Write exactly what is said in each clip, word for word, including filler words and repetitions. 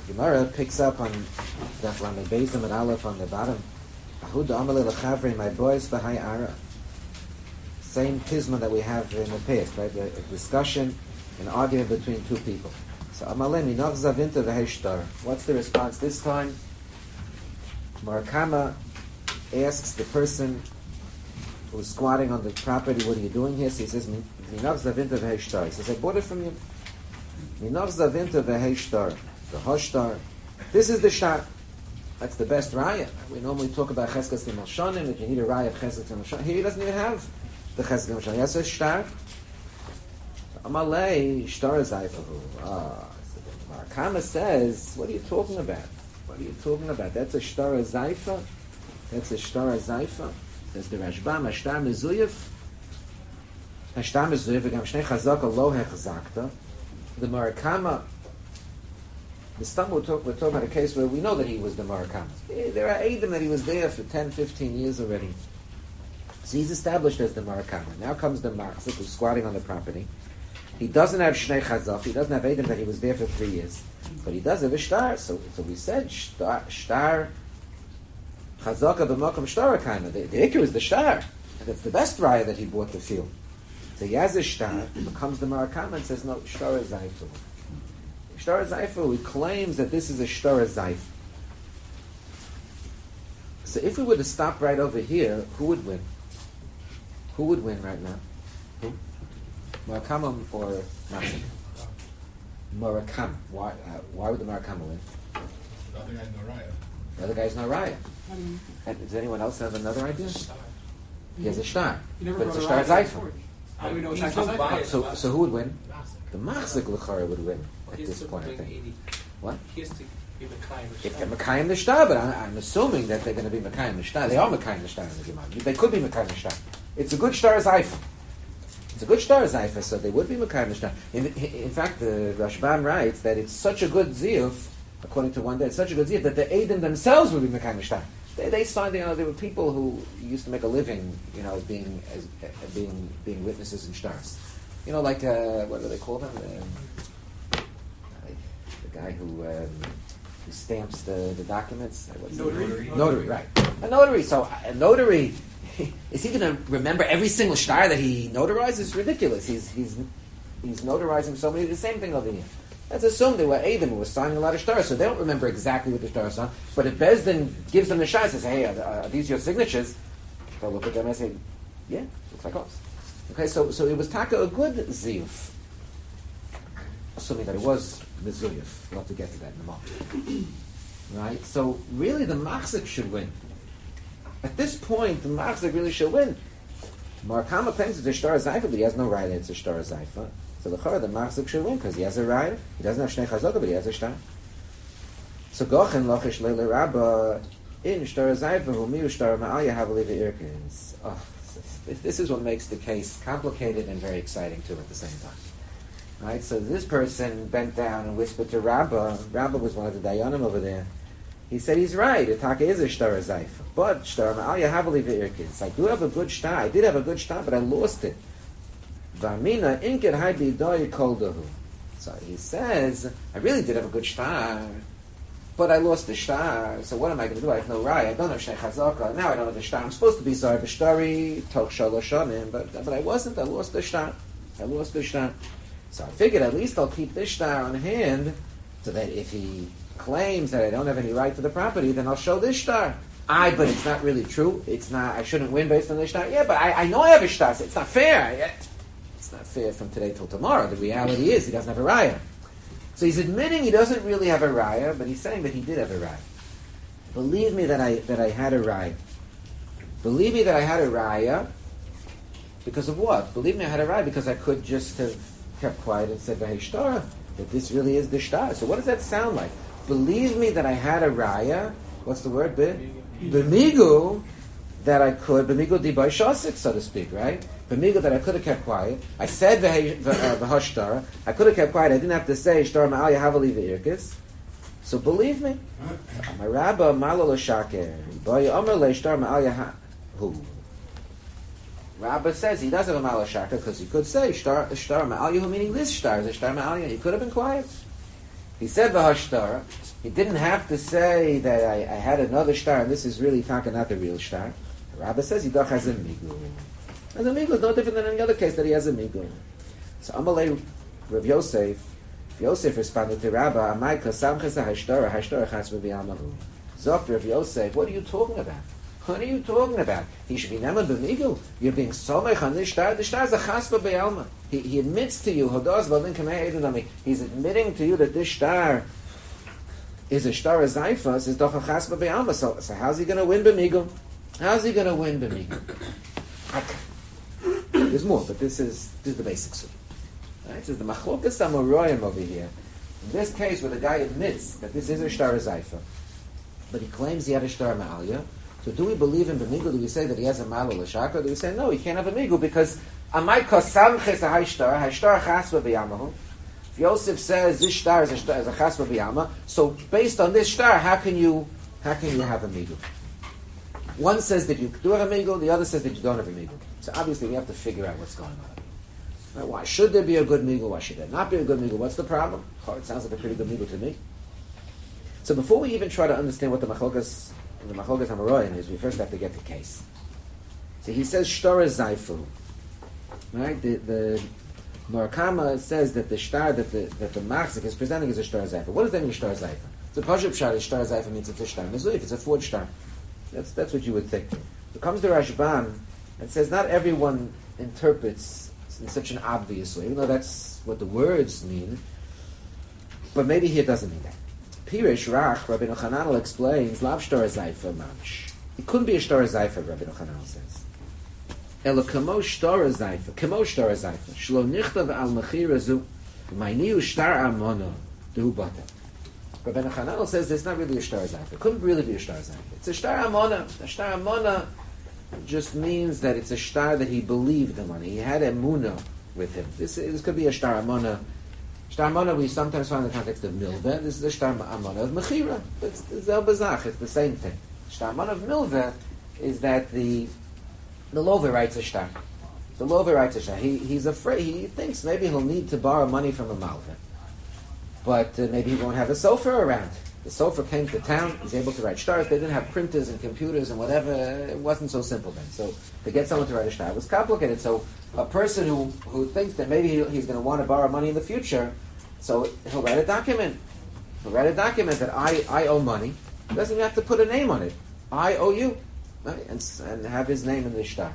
Gemara picks up on Daf Lamed Beis and Aleph on the bottom. Ahud Amalei Lechavri, my boys b'hai ara. Same tisma that we have in the past, right? A, a discussion, an argument between two people. So Amalei Minach Zavinta v'heshtar. What's the response this time? Marakama asks the person who's squatting on the property, what are you doing here? So he says, Minach Zavinta v'heshtar. He says, I bought it from you. Minach Zavinta v'heshtar. The Hoshtar. This is the shtar. That's the best raya. We normally talk about Cheskas Gimel Shonim, if you need a raya of Cheskas Gimel Shonim. Here he doesn't even have the Cheskas Gimel Shonim. He has a shtar. Amalei, shtar zayfahu. Ah. Marakama says, what are you talking about? What are you talking about? That's a shtar zayfa? That's a shtar zayfa? Says the Rashbam, ashtar mezuyef. Ashtar mezuyef, v'gam shnei chazaka lo hechzakta. The Marakama, the Stam we're talking about a case where we know that he was the Marakama. There are Eidim that he was there for ten, fifteen years already. So he's established as the Marakama. Now comes the Machzik who's squatting on the property. He doesn't have Shnei Chazak. He doesn't have Eidim that he was there for three years. But he does have a Shtar. So, so we said Shtar, shtar Chazaka b'makom Shtar kind of. The, the Iker is the Shtar. And that's the best raya that he bought the field. So he has a Shtar, becomes the Marakama and says, no, Shtar is Zayfu. Shtar Zayfu, he claims that this is a Shtar Zayf. So if we were to stop right over here, who would win? Who would win right now? Who? Marakama or Machzik? Marakama. Why, uh, why would the Marakama win? The other guy's no raya. The other guy's no raya. And does anyone else have another idea? He has a Shtar. But it's a Shtar Zayfu. How do we know it's actually Zayf? So, so who would win? The Machzik L'chara would win at this point, I think. What? He has to be Mekayim. If they're Mekayim the Shtar, but I, I'm assuming that they're going to be Mekayim the Shtar. They are Mekayim the Shtar in the Gemara. They could be Mekayim the Shtar. It's a good Shtar Zayfa. It's a good Shtar Zayfa, so they would be Mekayim the Shtar. In, in fact, the Rashbam writes that it's such a good Ziyuf, according to one day, it's such a good Ziyuf that the Eidim themselves would be Mekayim the Shtar. They, they saw, you know, there were people who used to make a living, you know, as being as uh, being being witnesses in Shtars. You know, like, uh, what do they call them? Um, the guy who, um, who stamps the, the documents. What's Notary. Notary. Notary, right. A notary. So a notary, is he going to remember every single shtar that he notarizes? It's ridiculous. He's he's he's notarizing so many. The same thing over here. Let's assume they were Eidim who were signing a lot of stars, so they don't remember exactly what the stars are. But if Bezdin gives them the shtar and says, hey, are, are these your signatures? They'll look at them and say, yeah, looks like us. Okay, so so it was taka a good ziyuf, assuming that it was mezuyuf. We'll have to get to that in a moment. Right? So really the Machzik should win. At this point, the Machzik really should win. Marakama claims it's a shtar zayfa, but he has no right it's a shtar zayfa. So the Chara, the Machzik should win because he has a raya. He doesn't have Shnei Chazaka, but he has a shtar. So Gochen Lochish Leile Rabba in Shtar Zayfa who miu Shtar Ma'alya Havali Ve'irkins. Oh, this is what makes the case complicated and very exciting too at the same time. Right? So this person bent down and whispered to Rabba. Rabba was one of the Dayanim over there. He said he's right. Itaka is a Shtar Zayfa, but Shtar Ma'alya Havali Ve'irkins. I do have a good shtar. I did have a good shtar, but I lost it. Vamina inket haidi doi koldahu. So he says, I really did have a good shtar, but I lost the shtar. So what am I going to do? I have no raya. I don't have Shnei Chazaka. Now I don't have the shtar. I'm supposed to be sorry b'shtari toch shalosh shanim, but but I wasn't. I lost the shtar. I lost the shtar. So I figured at least I'll keep this shtar on hand, so that if he claims that I don't have any right to the property, then I'll show this shtar. I, but it's not really true. It's not. I shouldn't win based on this shtar. Yeah, but I, I know I have a shtar. So it's not fair. It's not fair from today till tomorrow. The reality is he doesn't have a raya. So he's admitting he doesn't really have a raya, but he's saying that he did have a raya. Believe me that I that I had a raya. Believe me that I had a raya because of what? Believe me I had a raya because I could just have kept quiet and said, "Hey, shtar, that this really is the shtar." So what does that sound like? Believe me that I had a raya. What's the word? Be b'migu that I could b'migu di b'shasik, so to speak, right? B'migu that I could have kept quiet. I said v'hashtar. I could have kept quiet. I didn't have to say shtar ma'al yahavali v'irkis. So believe me. My rabba malo l'shaker. Boy omer le shtar ma'al yahavu. Rabba says he doesn't have a malashaka because he could say shtar shtar ma'al yahu, meaning this shtar is a shtar ma'al yahu. He could have been quiet. He said v'hashtara. He didn't have to say that I, I had another star, and this is really taka, not the real star. The Rabbah says Yidach has a migul. And the migul is no different than any other case that he has a migul. So Amalei Rav Yosef, Yosef responded to Rabbah, Amaika samches hashtara, hashtara chas v'v'yamahu. Zok Rav Yosef, what are you talking about? What are you talking about? He should be neman b'migul. You're being somech on this star. The star is a chaspa b'yalma. He, he admits to you, Hodos v'alin kamei edunami. He's admitting to you that this star is a star of Zaifas, is doch a chaspa b'yalma. So, so how's he going to win b'migul? How's he going to win b'migul? There's more, but this is this is the basics. Right? This is the machlokas amoroyim over here. In this case, where the guy admits that this is a star of Zaifa, but he claims he had a star ma'alya. So do we believe in b'migul? Do we say that he has a malo l'shaka? Do we say no, he can't have a migul because amay kosamches a high star, high star chasva b'yamahu. If Yosef says this star is a star is a chasva b'yama, so based on this star, how can you how can you have a migul? One says that you do have a migul, the other says that you don't have a migul. So obviously we have to figure out what's going on. Right? Why should there be a good migul? Why should there not be a good migul? What's the problem? Oh, it sounds like a pretty good migul to me. So before we even try to understand what the machlokas the Machlokas Amaroyim is, we first have to get the case. So he says Shtora Zaifu. Right? The the Murakama says that the shtar that the that the Machzik is presenting is a Shtora Zaifu. What does that mean, Shtora Zaifu? The Pashup Shtar is Shtora Zaifu means it's a shtar Mezuyif, it's a forged shtar. That's that's what you would think. It comes to Rashban and says not everyone interprets in such an obvious way, even though that's what the words mean. But maybe he doesn't mean that. Pirish Rach, Rabbi Hananel explains, Lav Shtor Zaifa Mamsh. It couldn't be a Shtor Zaifa, Rabbi Hananel says. Ela Kamo Shtor Zaifa, Kamo Shtor Zaifa, Shlo Nichtav Al Mechira Zu, Mayniu Shtar Amono, Dehu Bata. Rabbi Hananel says it's not really a Shtor Zaifa. It couldn't really be a Shtor Zaifa. It's a Shtar Amona. A Shtar Amona just means that it's a Shtar that he believed in money. He had Emunah with him. This, this could be a Shtar Amona. Shtar Amona we sometimes find in the context of Milveh. This is the Shtar Amona of Mechira. It's the Zel Bazach. It's the same thing. Shtar Amona of Milveh is that the the Lover writes a Shtar. The Lover writes a Shtar. He, he's afraid. He thinks maybe he'll need to borrow money from a Malveh. But uh, maybe he won't have a sofer around. The sofer came to town. He's able to write shtars. They didn't have printers and computers and whatever. It wasn't so simple then. So to get someone to write a shtar was complicated. So a person who, who thinks that maybe he, he's going to want to borrow money in the future, so he'll write a document. He'll write a document that I, I owe money. He doesn't even have to put a name on it. I owe you. Right? And, and have his name in the shtar.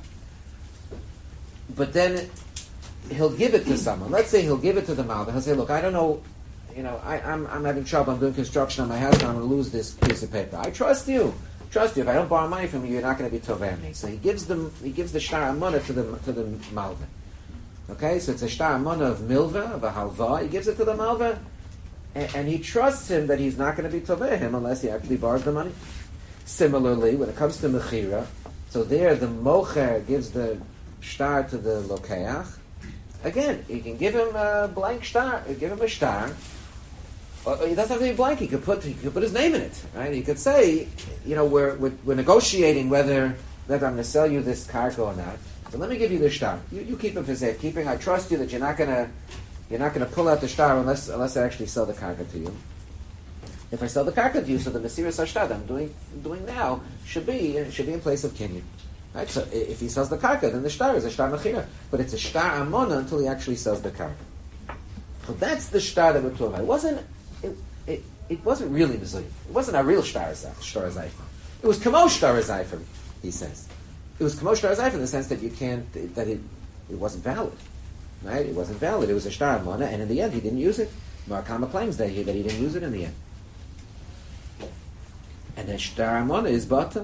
But then he'll give it to someone. Let's say he'll give it to the Malveh. He'll say, look, I don't know, you know, I, I'm, I'm having trouble. I'm doing construction on my house and I'm going to lose this piece of paper. I trust you. Trust you. If I don't borrow money from you, you're not going to be toveh me. So he gives them, he gives the shtar amona to the to the Malveh. Okay, so it's a shtar amona of milveh, of a halva. He gives it to the Malveh, and, and he trusts him that he's not going to be toveh him unless he actually borrows the money. Similarly, when it comes to mechira, so there the mocher gives the shtar to the lokeach. Again, you can give him a blank shtar. You give him a shtar. He doesn't have to be blank. He could put he could put his name in it, right? He could say, you know, we're we're, we're negotiating whether whether I'm going to sell you this cargo or not. So let me give you the shtar. You, you keep it for safekeeping. I trust you that you're not going to you're not going to pull out the shtar unless unless I actually sell the cargo to you. If I sell the cargo to you, so the mesiras hashtar that I'm doing doing now should be should be in place of kinyan. Right? So if he sells the karka, then the shtar is a shtar mechira. But it's a shtar amona until he actually sells the karka. So that's the shtar that we're talking about. It wasn't, it, it, it wasn't really mezuyif. It wasn't a real shtar zayfer. It was kamo shtar zayfer, he says. It was kamo shtar zayfer in the sense that you can't, that it, it wasn't valid. Right? It wasn't valid. It was a shtar amona, and in the end he didn't use it. Marakama claims that he, that he didn't use it in the end. And then shtar amona is bata.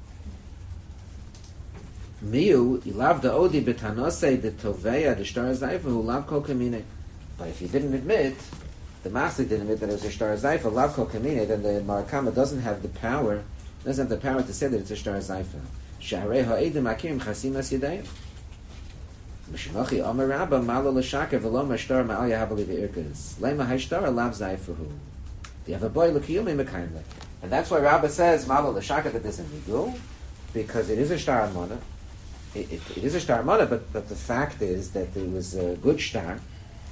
Miu ilav da odi betanose de toveya de shtar zayfer who lav kol kamine. But if you didn't admit, the master didn't admit that it was a shtar zayfer lav kol kamine, then the marakama doesn't have the power, doesn't have the power to say that it's a shtar zayfer. Shaharei ha'edim akirim chasim as yedayim. Mishmachi omer rabba malo l'shaka v'lo mashtar ma'al yahavali v'irkas. Lema ha'shtar lav zayferhu. Do you have a boy l'kiyumi mekayimle? And that's why Rabba says malo l'shaka that there's a nigul, because it is a shtar amona. It, it, it is a shtar amona, but, but the fact is that there was a good shtar.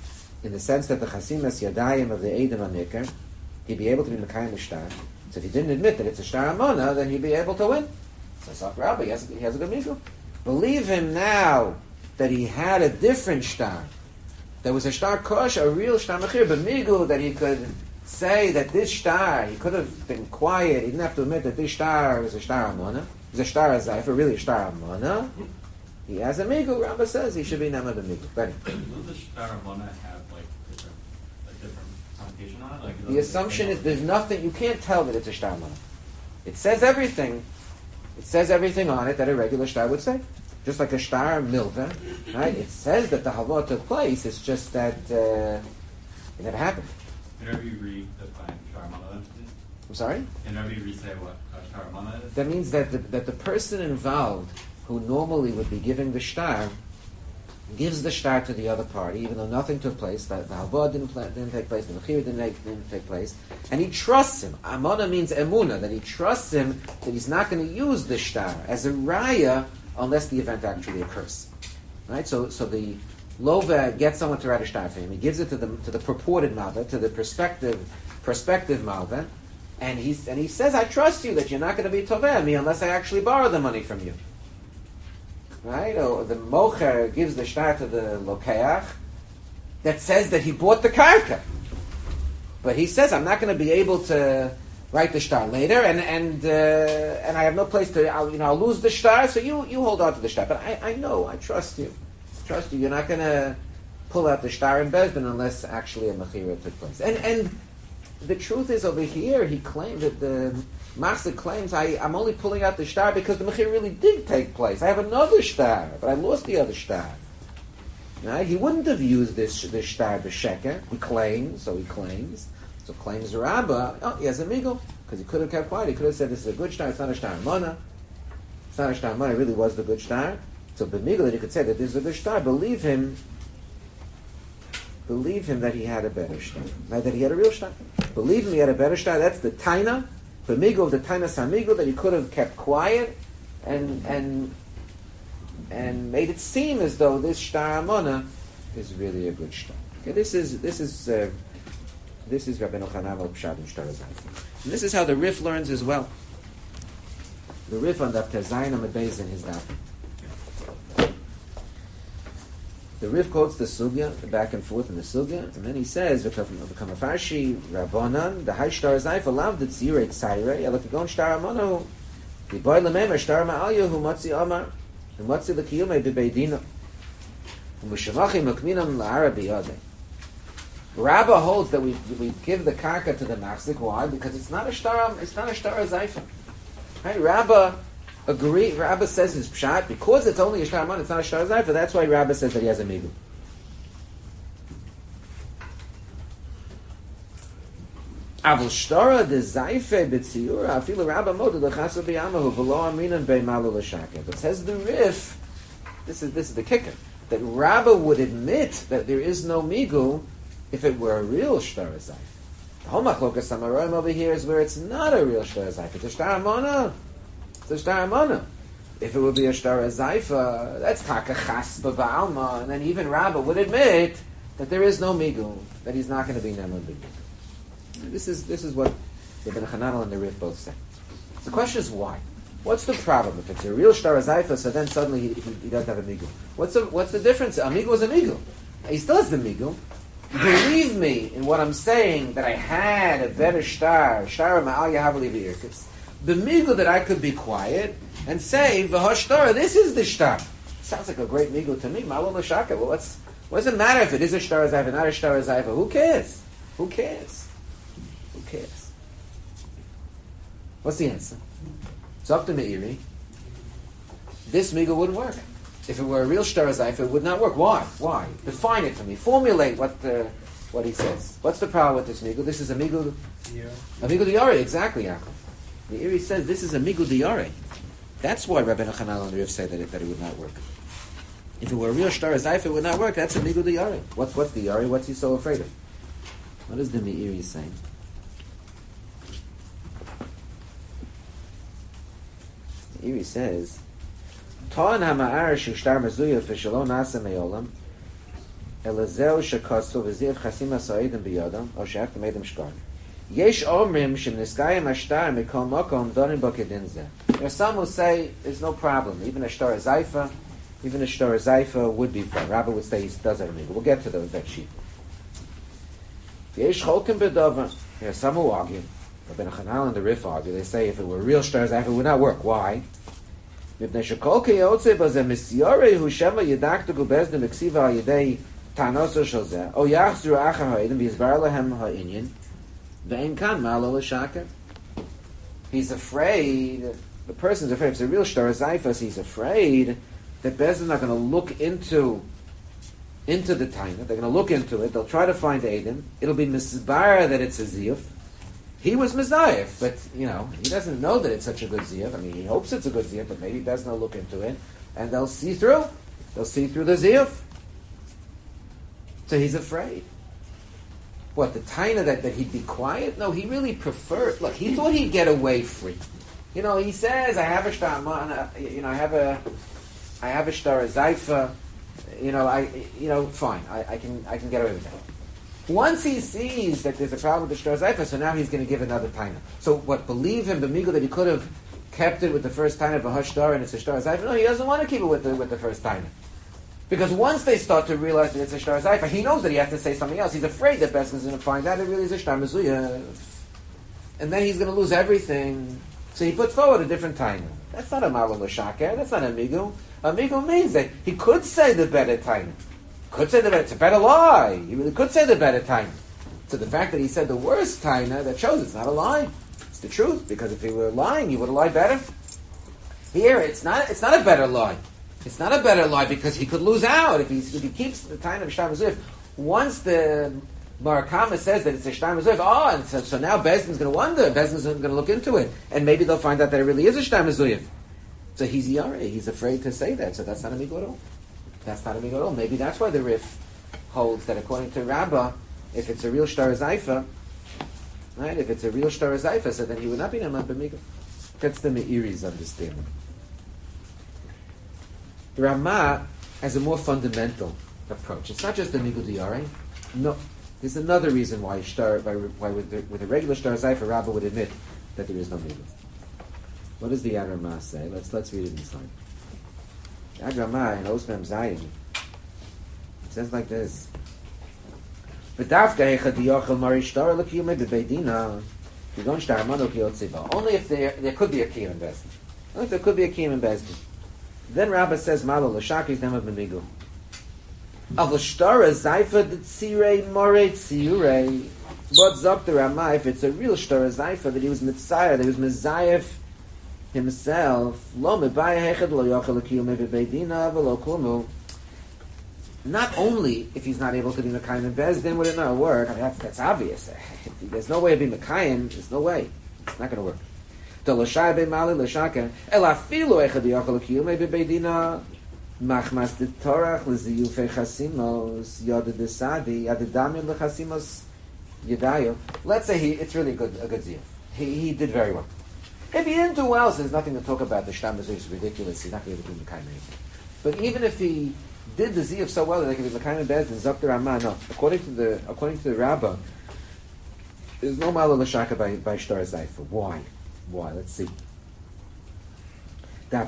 in the sense that the chasimas yadayim of the Eidim HaMikr, he'd be able to be Mekayim the shtar. So if he didn't admit that it's a shtar amona, then he'd be able to win. So Sak Rabbi, he has, he has a good migul. Believe him now that he had a different shtar. There was a shtar kosh, a real shtar mechir, but migul that he could say that this shtar, he could have been quiet, he didn't have to admit that this shtar was a shtar amona. It was a shtar azayfa, really a shtar amona. He has a migul. Rabbi says he should be namad a migul. Benny. Does the shtar amona have like different, a different connotation on it? Like, The assumption is there's nothing, you can't tell that it's a shtar amona. It says everything. It says everything on it that a regular shtar would say. Just like a shtar milva, right? It says that the halva took place. It's just that uh, it never happened. Whenever you read the shtar amona, I'm sorry? whenever you re-say what a shtar amona is, That means that the, that the person involved, who normally would be giving the shtar, gives the shtar to the other party, even though nothing took place. That the halva didn't, didn't take place, the mechira didn't, didn't take place, and he trusts him. Amona means emuna, that he trusts him that he's not going to use the shtar as a raya unless the event actually occurs. Right? So, so the lova gets someone to write a shtar for him. He gives it to the to the purported malva, to the prospective prospective malva, and he's and he says, "I trust you that you're not going to be toveh me unless I actually borrow the money from you." Right? Or the mocher gives the shtar to the lokeach that says that he bought the karka, but he says, "I'm not going to be able to write the shtar later, and and uh, and I have no place to, I'll, you know, I'll lose the shtar. So you you hold on to the shtar, but I, I know, I trust you, trust you. You're not going to pull out the shtar in Bezdin unless actually a mechira took place." And and the truth is, over here, he claimed that the Machzik claims, I, I'm only pulling out the shtar because the mechira really did take place. I have another shtar, but I lost the other shtar. Right? He wouldn't have used this this shtar b'sheker. He claims, so he claims. So claims the Rabbah, oh, he has a migul, because he could have kept quiet. He could have said, this is a good shtar, it's not a shtar mona. It's not a shtar mona, it really was the good shtar. So b'migul, he could say that this is a good shtar. Believe him, believe him that he had a better shtar. Right? That he had a real shtar. Believe him he had a better shtar. That's the taina. B'migul, the taina samigul, that he could have kept quiet and and and made it seem as though this shtar mona is really a good shtar. Okay, this is, this is, uh, This is Rabbeinu Chanan al Pshat and Shtar Azayfa. And this is how the Rif learns as well. The Rif on Daf Tezayin Amud Beis in his Daf. The Rif quotes the Sugya, the back and forth in the Sugya, and then he says, "V'kamafarshi Rabbanan, the High Shtar Azayfa lav the Tzirei Tzairei, elakagon Shtar Amonu, the Boy Lemem Shtar Ma'alyu hu Matzi Amar, hu Matzi L'kiyumei B'Beidina, hu Mishamachi Mukminam La'arabi Yadei." Rabbah holds that we we give the karka to the machzik. Why? Because it's not a shtar. It's not a shtar zayfa. Right? Rabbah agree. Rabbah says his pshat because it's only a shtar man. It's not a shtar zayfa. That's why Rabbah says that he has a migul. Avol shtara de zayfe b'tziura afilu Rabbah modu lechasu b'yamahu v'lo aminan b'malu l'shaker. But says the Rif, this is this is the kicker, that Rabbah would admit that there is no migul if it were a real shtar zayf. The whole machlokas samaroim over here is where it's not a real shtar zayf. It's a shtar amona. It's a shtar amona. If it would be a shtar zayfa, that's takachas b'va'alma, and then even Rabbah would admit that there is no migul, that he's not going to be nemad b'migul. This is this is what the Ben Chananel and the Rif both say. The question is why? What's the problem? If it's a real shtar zayfa, so then suddenly he, he, he doesn't have a migul. What's the what's the difference? A migul is a migul. He still has the migul. Believe me in what I'm saying, that I had a better shtar, shtar ma'al yahavli v'irkis. The migul that I could be quiet and say, v'hashtar, this is the shtar. Sounds like a great migul to me. Ma'al l'shaka. Well, what's, what does it matter if it is a shtar zayva, not a shtar zayva? Who cares? Who cares? Who cares? What's the answer? It's up to Meiri. This migul wouldn't work. If it were a real shtar zayfa, it would not work. Why? Why? Define it for me. Formulate what the, what he says. What's the problem with this migul? This is a migul, Yeah. a migul diyare. Exactly, Yaakov. The Iri says this is a migul diyare. That's why Rabbeinu Chananel and the Rif say that it, that it would not work. If it were a real shtar zayfa, it would not work. That's a migul diyare. What's what's the yare? What's he so afraid of? What is the Meiri saying? The Iri says, Ta'an hama'ar shu shtar mezuyah v'shelo nasa me'olam Elazeu shekasu v'ziv chasima sa'idim biyadam, or she'ef t'medim shkar. Yesh omrim shemniskayim ashtar mikol makom donim b'kedin zeh. There are some who say there's no problem. Even a shtar zayfa, even a shtar zayfa would be fine. Rabbi would say he does have a migu. We'll get to those, that sheet. Yesh cholkim b'davar. There are some who argue. Rabbi Chanal and the Rif argue. They say if it were real shtar zayfa, it would not work. Why? Mipnei shekol keyotze b'zeh misyore hu shema yedaktu gubezdem eksiva al-yedei tanoso shel zeh o yachzru achar ha'edim v'yizbar lehem ha'inyin ve'en kan malo l'shaker. He's afraid, the person's afraid, if it's a real shtar zayfas, he's afraid that Bezdin are going to look into into the taina, they're going to look into it, they'll try to find Eidim, it'll be misbar that it's a ziyuf. He was mizayif, but, you know, he doesn't know that it's such a good ziyuf. I mean, he hopes it's a good ziyuf, but maybe Bezdin will look into it, and they'll see through. They'll see through the ziyuf. So he's afraid. What, the taina that, that he'd be quiet? No, he really preferred, look, he thought he'd get away free. You know, he says, I have a shtar, you know, I have a, I have a shtar, a zayfa, you know, I, you know, fine, I, I can, I can get away with that. Once he sees that there's a problem with the shtar zayfa, so now he's going to give another taina. So what, believe him, b'migu, that he could have kept it with the first taina of a hashtar and it's a shtar zayfa? No, he doesn't want to keep it with the, with the first taina. Because once they start to realize that it's a shtar zayfa, he knows that he has to say something else. He's afraid that Beskin's going to find out it really is a shtar mezuyah. And then he's going to lose everything. So he put forward a different taina. That's not a malo l'shaker. That's not a migu. A migu means that he could say the better taina. Could say the better. It's a better lie. He really could say the better taina. So the fact that he said the worst taina, that shows it's not a lie. It's the truth. Because if he were lying, he would have lied better. Here, it's not. It's not a better lie. It's not a better lie because he could lose out if he if he keeps the taina of shtar mezuyah. Once the Barakama says that it's a shtar mezuyah, oh, and so, so now Bezdin's going to wonder. Bezdin's going to look into it, and maybe they'll find out that it really is a shtar mezuyah. So he's yare. He's afraid to say that. So that's not a migu at all. That's not a migu at all. Maybe that's why the Rif holds that according to Rabbah, if it's a real shtar zayfa, right? If it's a real shtar zayfa, so then he would not be naman b'migu. That's the Meiri's understanding. The Ramah has a more fundamental approach. It's not just the migu diyare. No, there's another reason why shtar, why, why with, the, with a regular shtar zayfa, Rabbah would admit that there is no migu. What does the Yad Ramah say? Let's let's read it inside. Yad Ramah in Osmem Zayin. It says like this: Only if there there could be a kiyum in Bezdin. Only if there could be a kiyum in Bezdin. Then Rabbah says, "Malo l'shakis nema b'migu." Av l'shtara zayfa d'tzirei morei tzirei. But zok the Ramah, if it's a real shtara zayfa that he was mitzayah, that he was mezayef himself, lo mebaya hechad lo yochel l'kiyum bebeidina v'lo kumu. Not only if he's not able to be mekayim in Bezdin would it not work. I mean, that's, that's obvious. There's no way of being mekayim. There's no way. It's not going to work. The l'shay be'mali l'shaker el afilu echad yochel l'kiyum bebeidina machmas d'torach l'ziyufei chasimos yad d'sadi yad d'damim l'chasimos yedayo. Let's say he it's really a good a good ziyuf. He he did very well. If he didn't do well, so there's nothing to talk about. The shtar mezuyah is ridiculous. He's not going to be able to do mekayim anything. But even if he did the ziyuf so well that they could be mekayim bezdin, zok the Ramah. No, according to the according to the Rabbah, there's no malo l'shaka by by shtar zayfa. Why? Why? Let's see. Yeah,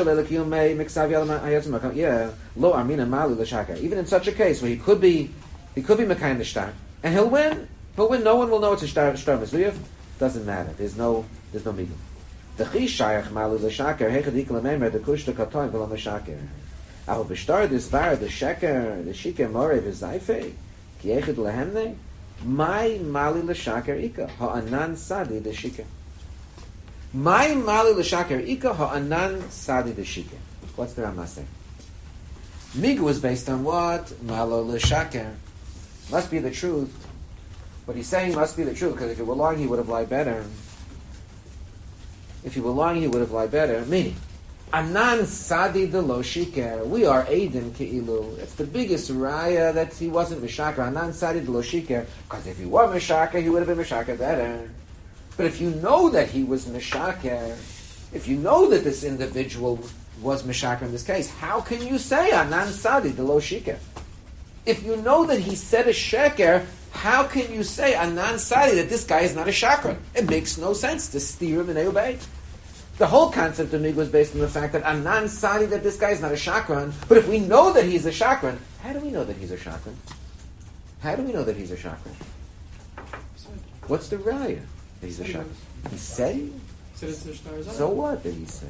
lo armina malu l'shaka. Even in such a case where he could be, he could be mekayim the shtar, and he'll win. He'll win. No one will know it's a shtar shtar mezuyah. Doesn't matter. There's no there's no migu. The chishayach malu l'shaka hechadik l'meimer the kushta katoin v'lo m'shaker. Al b'shtar disvar the sheker the shiker more v'zayfei ki echad lehemne my mali l'shaker ika ha'anan sadi the shiker. My mali l'shaker ika ha'anan sadi the shiker. What's the Ramah saying? Migu is based on what? Malo l'shaker. Must be the truth. What he's saying must be the truth, because if he were lying, he would have lied better. If he were lying, he would have lied better. Meaning, Anan Sadi de lo shiker. We are Aiden Ke'ilu. It's the biggest raya that he wasn't Mishaker. Anan Sadi de lo shiker. Because if he were Mishaker, he would have been Mishaker better. But if you know that he was Mishaker, if you know that this individual was Mishaker in this case, how can you say Anan Sadi de lo shiker? if you know that he said a sheker, how can you say anan sadi that this guy is not a shakran? It makes no sense to steer him and obey. The whole concept of Migu is based on the fact that anan sadi that this guy is not a shakran. But if we know that he's a shakran, how do we know that he's a shakran? How do we know that he's a shakran? What's the raya that he's a shakran? He said. So what did he say?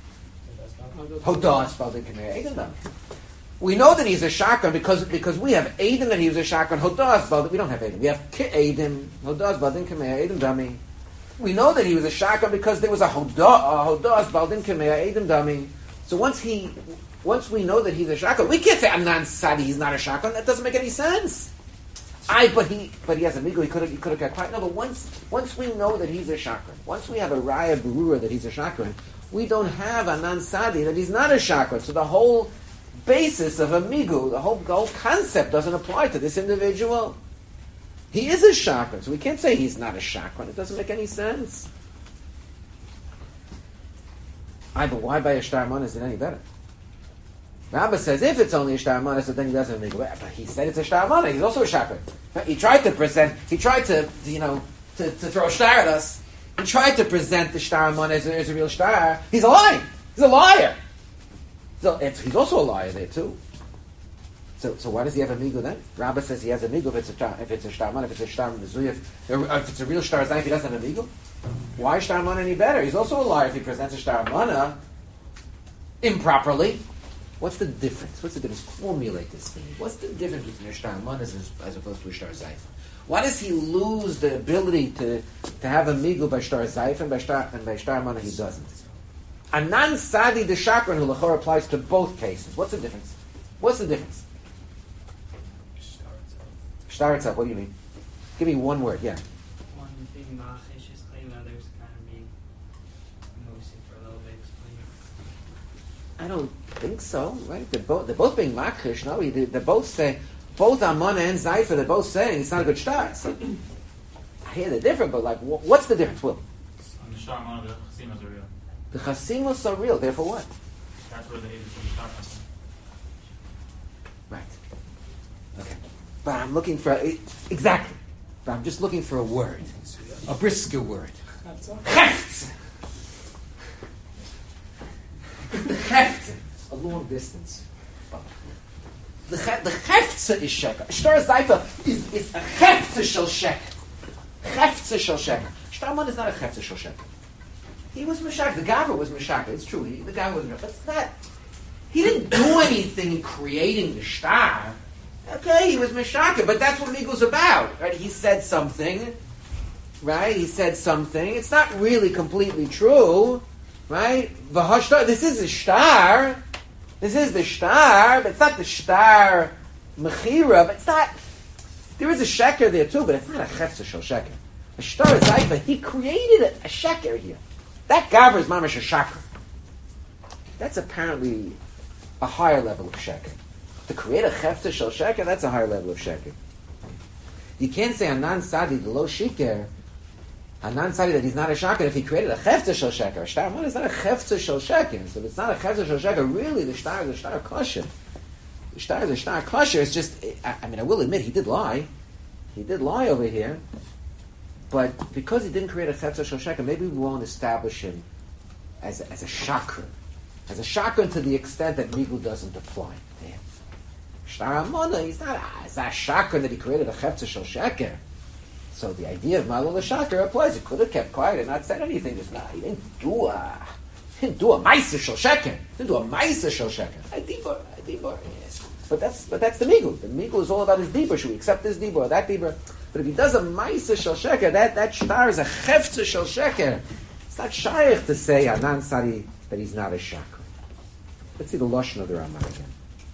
Hodah spelled Kamei Eidim. We know that he's a shakran because because we have Eidim that he was a shakran. Hodah spelled. We don't have Eidim. We have Ki Eidim. Hodah spelled Kamei Eidim Dami. We know that he was a shakran because there was a Hodah. Hodah spelled Kamei Eidim Dami. So once he, once we know that he's a shakran, we can't say Anan Sadi he's not a shakran. That doesn't make any sense. I, but he, but he has a migu. He could have, he could have got quiet. No, but once, once we know that he's a shakran, once we have a raya berura that he's a shakran, we don't have a nan sadi that he's not a shakran. So the whole basis of a migu, the whole, the whole concept doesn't apply to this individual. He is a shakran, so we can't say he's not a shakran. It doesn't make any sense. I, but why by a shtar man is it any better? Rabbi says if it's only a shtar mana, so then he doesn't make it. But he said it's a shtar mana. He's also a shakran. He tried to present. He tried to, you know, to, to throw a shtar at us. He tried to present the shtar mana as, as a real shtar. He's a liar. He's a liar. So it's, he's also a liar there too. So, so why does he have a migu then? Rabbi says he has a migu if it's a shtar, if it's a shtar mana, if it's a shtar mezuyah, if, if it's a real shtar zayin, if he doesn't have a migu. Why is shtar mana any better? He's also a liar if he presents a shtar mana improperly. What's the difference? What's the difference? Formulate this thing. What's the difference between a shtar mana as, as opposed to a shtar zayif? Why does he lose the ability to, to have a migu by shtar zayif and by shtar and by shtar mana he doesn't? Anan sadi the shakran who lachor applies to both cases. What's the difference? What's the difference? Shtar itself. What do you mean? Give me one word. Yeah. One being machish is clean, others kind of being mostly for a little bit explaining. I don't think so, right? They're both, they're both being makrish, no? They, they're both saying, both Amana and Zayfa, they're both saying it's not a good shtar. So, I hear they're different, but like, wh- what's the difference, Will? On the shtar mana, the chasimas are real. The chasimos are real, therefore what? That's where the Eidim from the shtar comes from. Right. Okay. But I'm looking for, a, exactly. But I'm just looking for a word. A brisker word. Heft! The heft. A long distance. The heft, the heftze is sheker. Shtar Zayfa is, is a heftze shel sheker. Heftze shel sheker. Shtar man is not a heftze shel sheker. He was Meshach. The Gavra was Meshach. It's true. He, the Gavra was Meshach. But it's not. He didn't do anything in creating the shtar. Okay, he was Meshach. But that's what Migu's about. Right? He said something. Right? He said something. It's not really completely true. Right? V'hashtar. This is a shtar. This is the shtar, but it's not the shtar mechira. But it's not. There is a sheker there too, but it's not a chefza shel sheker. A shtar zayfa. He created a, a sheker here. That gavra is mamash a sheker. That's apparently a higher level of sheker. To create a chefza shel sheker, that's a higher level of sheker. You can't say anan sadi the lo shiker. Anan sadi that he's not a sheker if he created a chefza shel sheker. A shtar man is not a chefza shel sheker. So if it's not a chefza shel sheker, really the shtar is a shtar kosher. The shtar is a shtar kosher. It's just, I, I mean, I will admit he did lie. He did lie over here. But because he didn't create a chefza shel sheker, maybe we won't establish him as a, as a shakran. As a shakran to the extent that Migu doesn't apply to him. Shtar Amona, he's not a, it's not a shakran that he created a chefza shel sheker. So the idea of Malul HaShakar applies. He could have kept quiet and not said anything. Just not. He didn't do a, he didn't do a Maisa Shel Sheker. He didn't do a Maisa Shel Sheker. A Dibur, a Dibur. Yes. But that's but that's the Migu. The Migu is all about his Dibur. Should we accept this Dibur or that Dibur? But if he does a Maisa Shel Sheker, that that shtar is a Chefza Shel Sheker. It's not shaykh to say Anan Sari that he's not a Shakar. Let's see the Lashon of the Rambam again.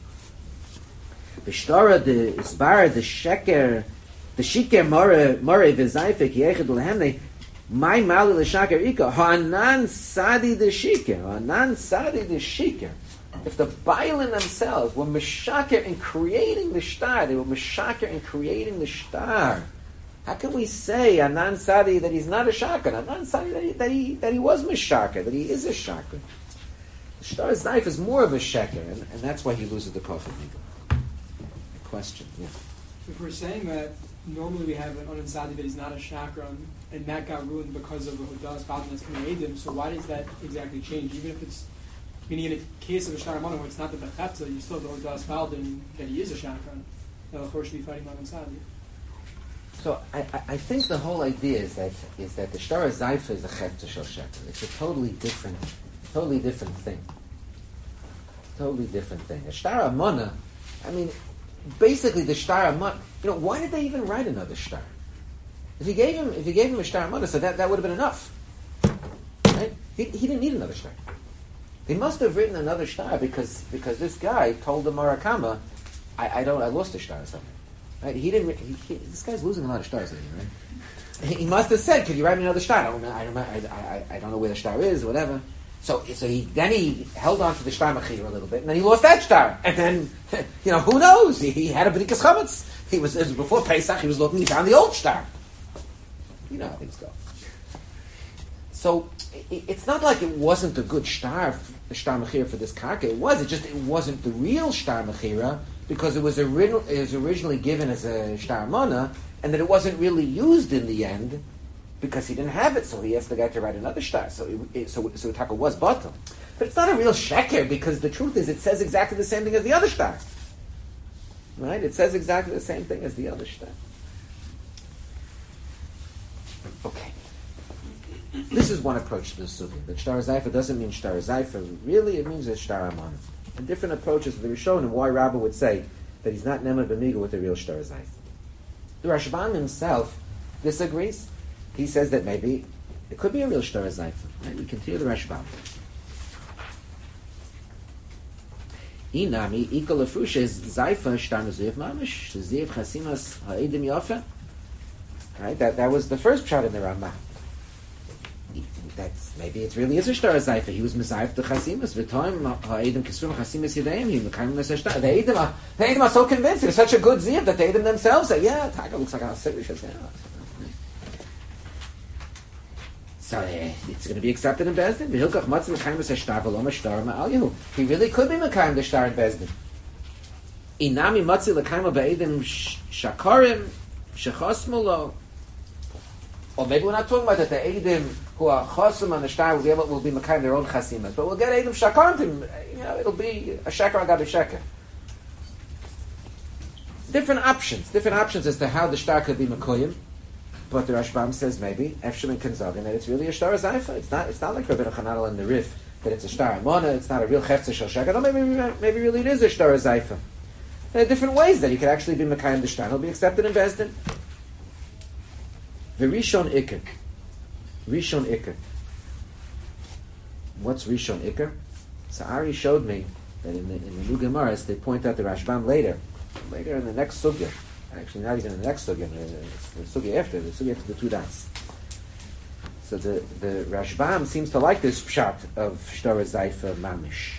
The Shtara, the Isbar, the Sheker. The shiker mare mare v'zayfik yechid l'hemne my mali l'shaker ika ha'anan sadi the shiker ha'anan sadi the shiker. If the Bailin themselves were meshaker in creating the shtar, they were meshaker in creating the shtar. How can we say anan sadi that he's not a shaker? Anan sadi that he that he, that he was meshaker, that he is a shaker. The shtar's knife is more of a sheker, and, and that's why he loses the kofar. question. Yeah. If we're saying that normally we have an Onan Sadi that he's not a Shakran, and that got ruined because of a Hudas Baldan that's coming Edim, so why does that exactly change? Even if it's, meaning in a case of a Shtar Amana where it's not the Bechetza, you still have the Hudas Baldan that he is a Shakran, that of course should be fighting Onan Sadi. So I, I, I think the whole idea is that is that the Shtar Zayfa is a Chetza Shel Sheker. It's a totally different, totally different thing. Totally different thing. A Shtar Amana, I mean, basically the Shtar Amana, you know, why did they even write another Shtar? If he gave him, if he gave him a Shtar Amana, so that, that would have been enough. Right? He, he didn't need another Shtar. They must have written another Shtar because because this guy told the Murakama, I, I don't, I lost a Shtar or something. Right? He didn't. He, he, this guy's losing a lot of stars, right? He, he must have said, "Could you write me another star?" I don't know. I don't. I, I, I don't know where the star is, or whatever. So, so he then he held on to the star machir a little bit, and then he lost that star. And then, you know, who knows? He, he had a b'dikas chametz. He was, it was before Pesach. He was looking. He found the old star. You know how things go. So it, it's not like it wasn't a good star, the star machir for this karka. It was. It just it wasn't the real star machira. Because it was, ori- it was originally given as a shtar mana, and that it wasn't really used in the end, because he didn't have it, so he asked the guy to write another shtar. So it, it, so so Taka was bottom, but it's not a real sheker because the truth is it says exactly the same thing as the other shtar. Right? It says exactly the same thing as the other shtar. Okay. This is one approach to the sugi. That shtar zayfa doesn't mean shtar zayfa. Really, it means a shtar amana. And different approaches to the Rishonim and why Rabbah would say that he's not Nemad B'miga with a real Shtar Zayf. The Rashbam himself disagrees. He says that maybe it could be a real Shtar Zayf. Right? We continue the Rashbam. Inami, Ika Lefrush is Zayfa Shtar Nezuyev Mamish, Zeyev Chasimas Ha'edim Yofa. Right? That, that was the first shot in the Ramah. That's maybe it really is a shtar zayfa. He was mezayif the chasimas. V'toim ha'edim kisrum chasimas yedayim. He mekayim the shtar. The edim are the edim are so convinced. They're such a good ziv that the edim themselves say, "Yeah, Taka looks like a serious." So uh, it's going to be accepted in Bezdin. V'hilkach matzim mekayim the shtar v'lo shtar ma'al yehu. He really could be mekayim the shtar in Bezdin. Inami matzi lekayim ba'edim shakarim shechasmulo. Or maybe we're not talking about that the Eidim who are Chassim and the Shtar will be able will be Makayim their own Chasimas. But we'll get Eidim Shakarim, you know, it'll be a Shakar Agad a Shakar. Different options, different options as to how the Shtar could be Makoyim. But the Rashbam says maybe, Efshim and Kenzagin, that it's really a Shtar Zayfa. It's not it's not like Rabbeinu Chananel in the Rif, that it's a Shtar Amona, it's not a real Chefza Shel Shakar. No, maybe, maybe really it is a Shtar Zayfa. There are different ways that he could actually be Makayim the Shtar. He'll be accepted in Bezdin. The Rishon Iker. Rishon Iker. What's Rishon Iker? So Ari showed me that in the, in the New Gemaras, they point out the Rashbam later, later in the next sugya. Actually, not even in the next sugya, the sugya after, the sugya after the two dots. So the, the Rashbam seems to like this pshat of Shtar Zayfa Mamish.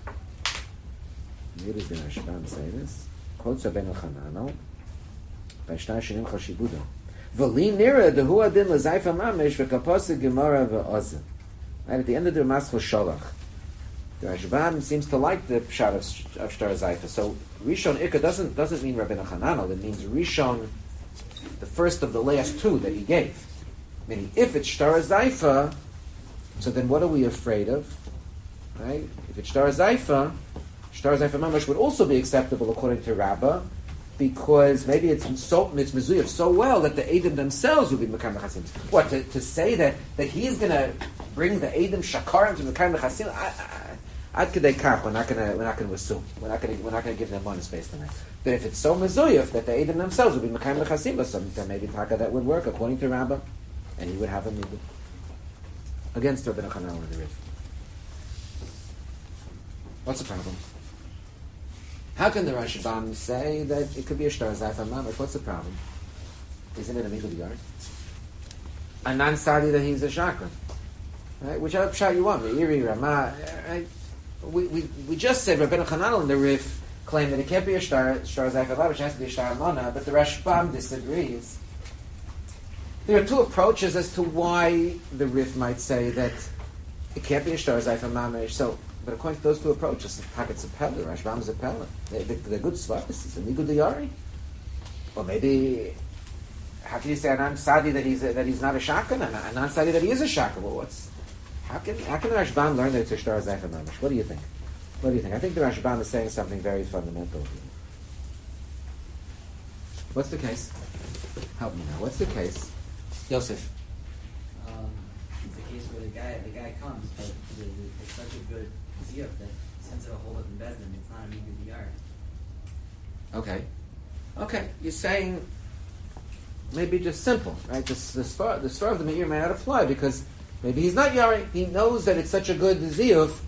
Where does the Rashbam say this? Kol Tzabenu Chanano, by Shtar Shinim Chashibudo. V'li nira dehu adin l'zayfa mamish v'kapose gemara v'ozen. Right at the end of the Maschil Sholach, the Rashbam seems to like the pshat of, of Shtar Zayfa. So Rishon Ikka doesn't doesn't mean Rabbeinu Chananel. It means Rishon, the first of the last two that he gave. Meaning, if it's Shtar Zayfa, so then what are we afraid of? Right? If it's Shtar Zayfa, Shtar Zayfa mamish would also be acceptable according to Rabbah. Because maybe it's so it's mezuyah so well that the Eidim themselves will be Mekayim Chasim. What to, to say that, that he's going to bring the Eidim Shakarim to Mekayim Chasim? Ad kedei kach, we're not going to we're not going to assume. We're not going to we're not going to give them money space on that. But if it's so mezuyah that the Eidim themselves will be Mekayim Chasim, so then maybe Taka that would work according to Rabbah, and he would have a midah against Rabbeinu Chananel in the Rif. What's the problem? How can the Rashbam say that it could be a Shtar Zayfa Mamish? What's the problem? Isn't it a Michud Yard? A non-Sadi that he's a Shakran. Right? Whichever pshat you want, Meiri, Ramah. Right? We, we, we just said Rabbeinu Chananel in the Rif claimed that it can't be a Shtar, shtar Zayfa Mamish, it has to be a Shtar Amona, but the Rashbam disagrees. There are two approaches as to why the Rif might say that it can't be a Shtar Zayfa Mamish. So but according to those two approaches, the pockets of Pella, Rashbam is a Pella. They, they, they're good svaris. It's a Migu Diyari. Or maybe, how can you say Anan Sadi that he's a, that he's not a Shakan, and Anan Sadi that he is a Shakan? Well, what's how can how can the Rashbam learn that it's a Shtar Zayfa Mamish? What do you think? What do you think? I think the Rashbam is saying something very fundamental here. What's the case? Help me now. What's the case? Yosef. Um, it's a case where the guy the guy comes, but the, the, it's such a good ziyuf that since it'll hold up in Bezdin, it's not a Migu Diyar. Okay. Okay. You're saying maybe just simple, right? This the svar the svar of the Meir may not apply because maybe he's not Yari. He knows that it's such a good ziyuf.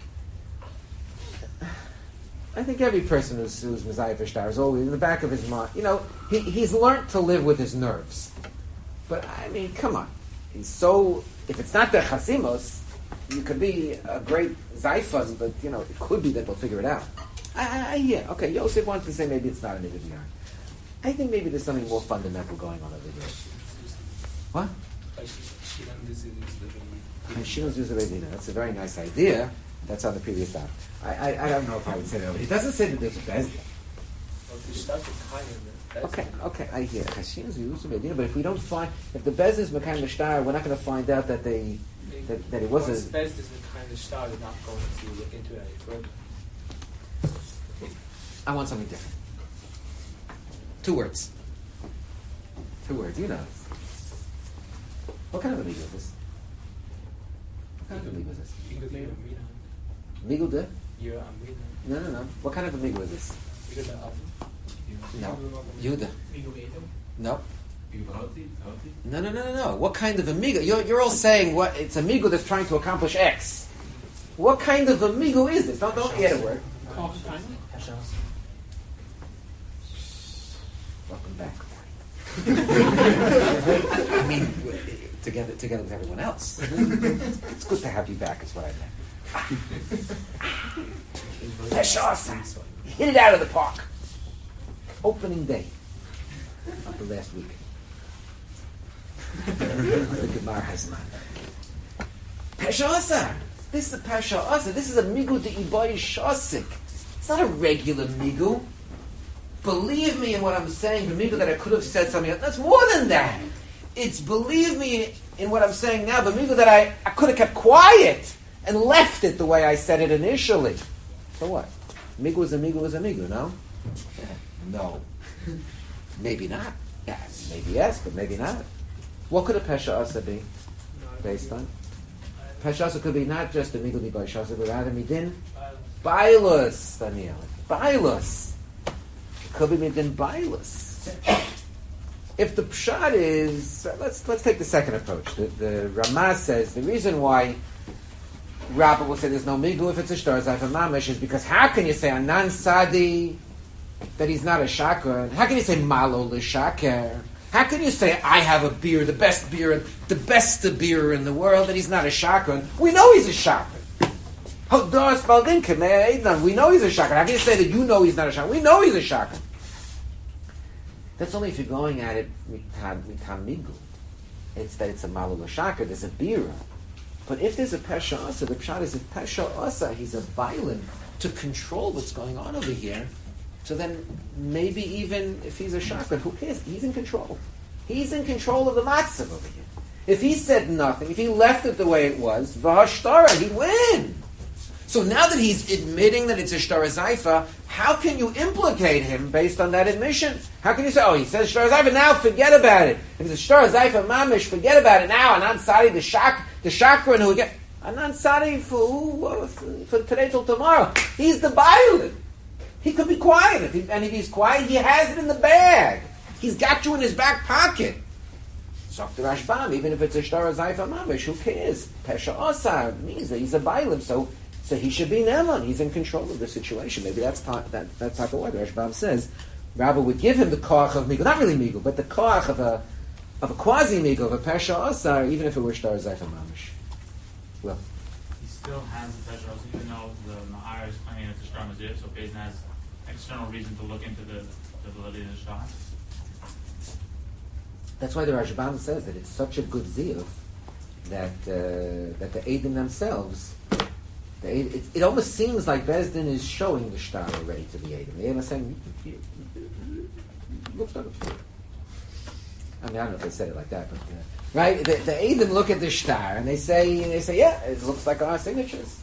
I think every person who's, who's Messiah for Shtar is always in the back of his mind. You know, he, he's learned to live with his nerves. But, I mean, come on. He's so... If it's not the Chasimos, you could be a great Zaifas, but, you know, it could be that they'll figure it out. I, I, I yeah, okay, Yosef wants to say maybe it's not an Ividiyar. I think maybe there's something more fundamental going on over here. What? That's a very nice idea. That's on the previous stop. I, I I don't know if I would say that. It doesn't say that there's a bezdin. Okay, okay, I hear. Hashem is used to be, but if we don't find, if the bezdin is Mekayim L'Shtar, we're not going to find out that they that, that it was Once a. Bezdin is Mekayim L'Shtar, they're not going to look into it any further. I want something different. Two words. Two words. You know. What kind of a migu is this? What kind of a migu is this? Migu de? You're Amrina. No, no, no. What kind of a migu is this? You're the Alpha. No. Yuda. No. No, no, no, no, no. What kind of a migu? You're, you're all saying what it's a migu that's trying to accomplish X. What kind of a migu is this? Don't don't add a word. Welcome back. I mean, together together with everyone else. It's good to have you back. Is what I meant. Peshosa. Hit it out of the park. Opening day of the last week. The Gemara has not. Peshosa. This is a Peshosa. This is a migu de ibai shosik. It's not a regular migu. Believe me in what I'm saying. The migu that I could have said something else. That's more than that. It's believe me in what I'm saying now. The migu that I, I could have kept quiet and left it the way I said it initially. So what? Migu is a migu is a migu, no? No. Maybe not. Yes. Maybe yes, but maybe not. What could a Pesha Asa be based on? Pesha Asa could be not just a migu di Baishasa, but rather midin Bailus, Daniel. Bailus. It could be midin Bailus. If the pshat is, let's let's take the second approach. The, the Ramah says the reason why Rabbah will say there's no migu if it's a shtar zayfa mamish is because how can you say a non sadi that he's not a shakar? How can you say malo l'shaker? How can you say I have a beer, the best beer, the best beer in the world, that he's not a shakar? We know he's a shakar. We know he's a shakar. How can you say that you know he's not a shakar? We know he's a shakar. That's only if you're going at it mitam migu. It's that it's a malo l'shaker. There's a beer. But if there's a Pesha Asa, the pshat is if Pesha Asa, he's a violin to control what's going on over here. So then maybe even if he's a shakar, who cares? He's in control. He's in control of the matzav over here. If he said nothing, if he left it the way it was, v'hashtara, he'd win. So now that he's admitting that it's a shtar zayfa, how can you implicate him based on that admission? How can you say, oh, he says shtar zayfa, now forget about it. If it's a shtar zayfa mamish, forget about it now. Anan sadi, the shak, the shakran who get Anan sadi for who, for today till tomorrow. He's the violin. He could be quiet, if he, and if he's quiet, he has it in the bag. He's got you in his back pocket. Sok the Rashbam, even if it's a shtar zayfa mamish, who cares? Pesha Osar means that he's a violin, so. So he should be Neman. He's in control of the situation. Maybe that's ta- that, that's type of why the Rashbam says Rabbi would give him the koach of migu, not really migu, but the koach of a of a quasi migu, of a pesha asar, even if it were shtar zayfa mamish. Well, he still has the pesha asar, even though the Ma'ar is claiming it's a shtar mazir, so Bezin has external reason to look into the, the validity of the shtar. That's why the Rashbam says that it's such a good ziyuf that uh, that the Eidim themselves The, it, it almost seems like Bezdin is showing the star already to the Eidim. The Eidim are saying, looks like it. I mean, I don't know if they said it like that, but uh, right? The, the Eidim look at the star and they say, they say, yeah, it looks like our signatures.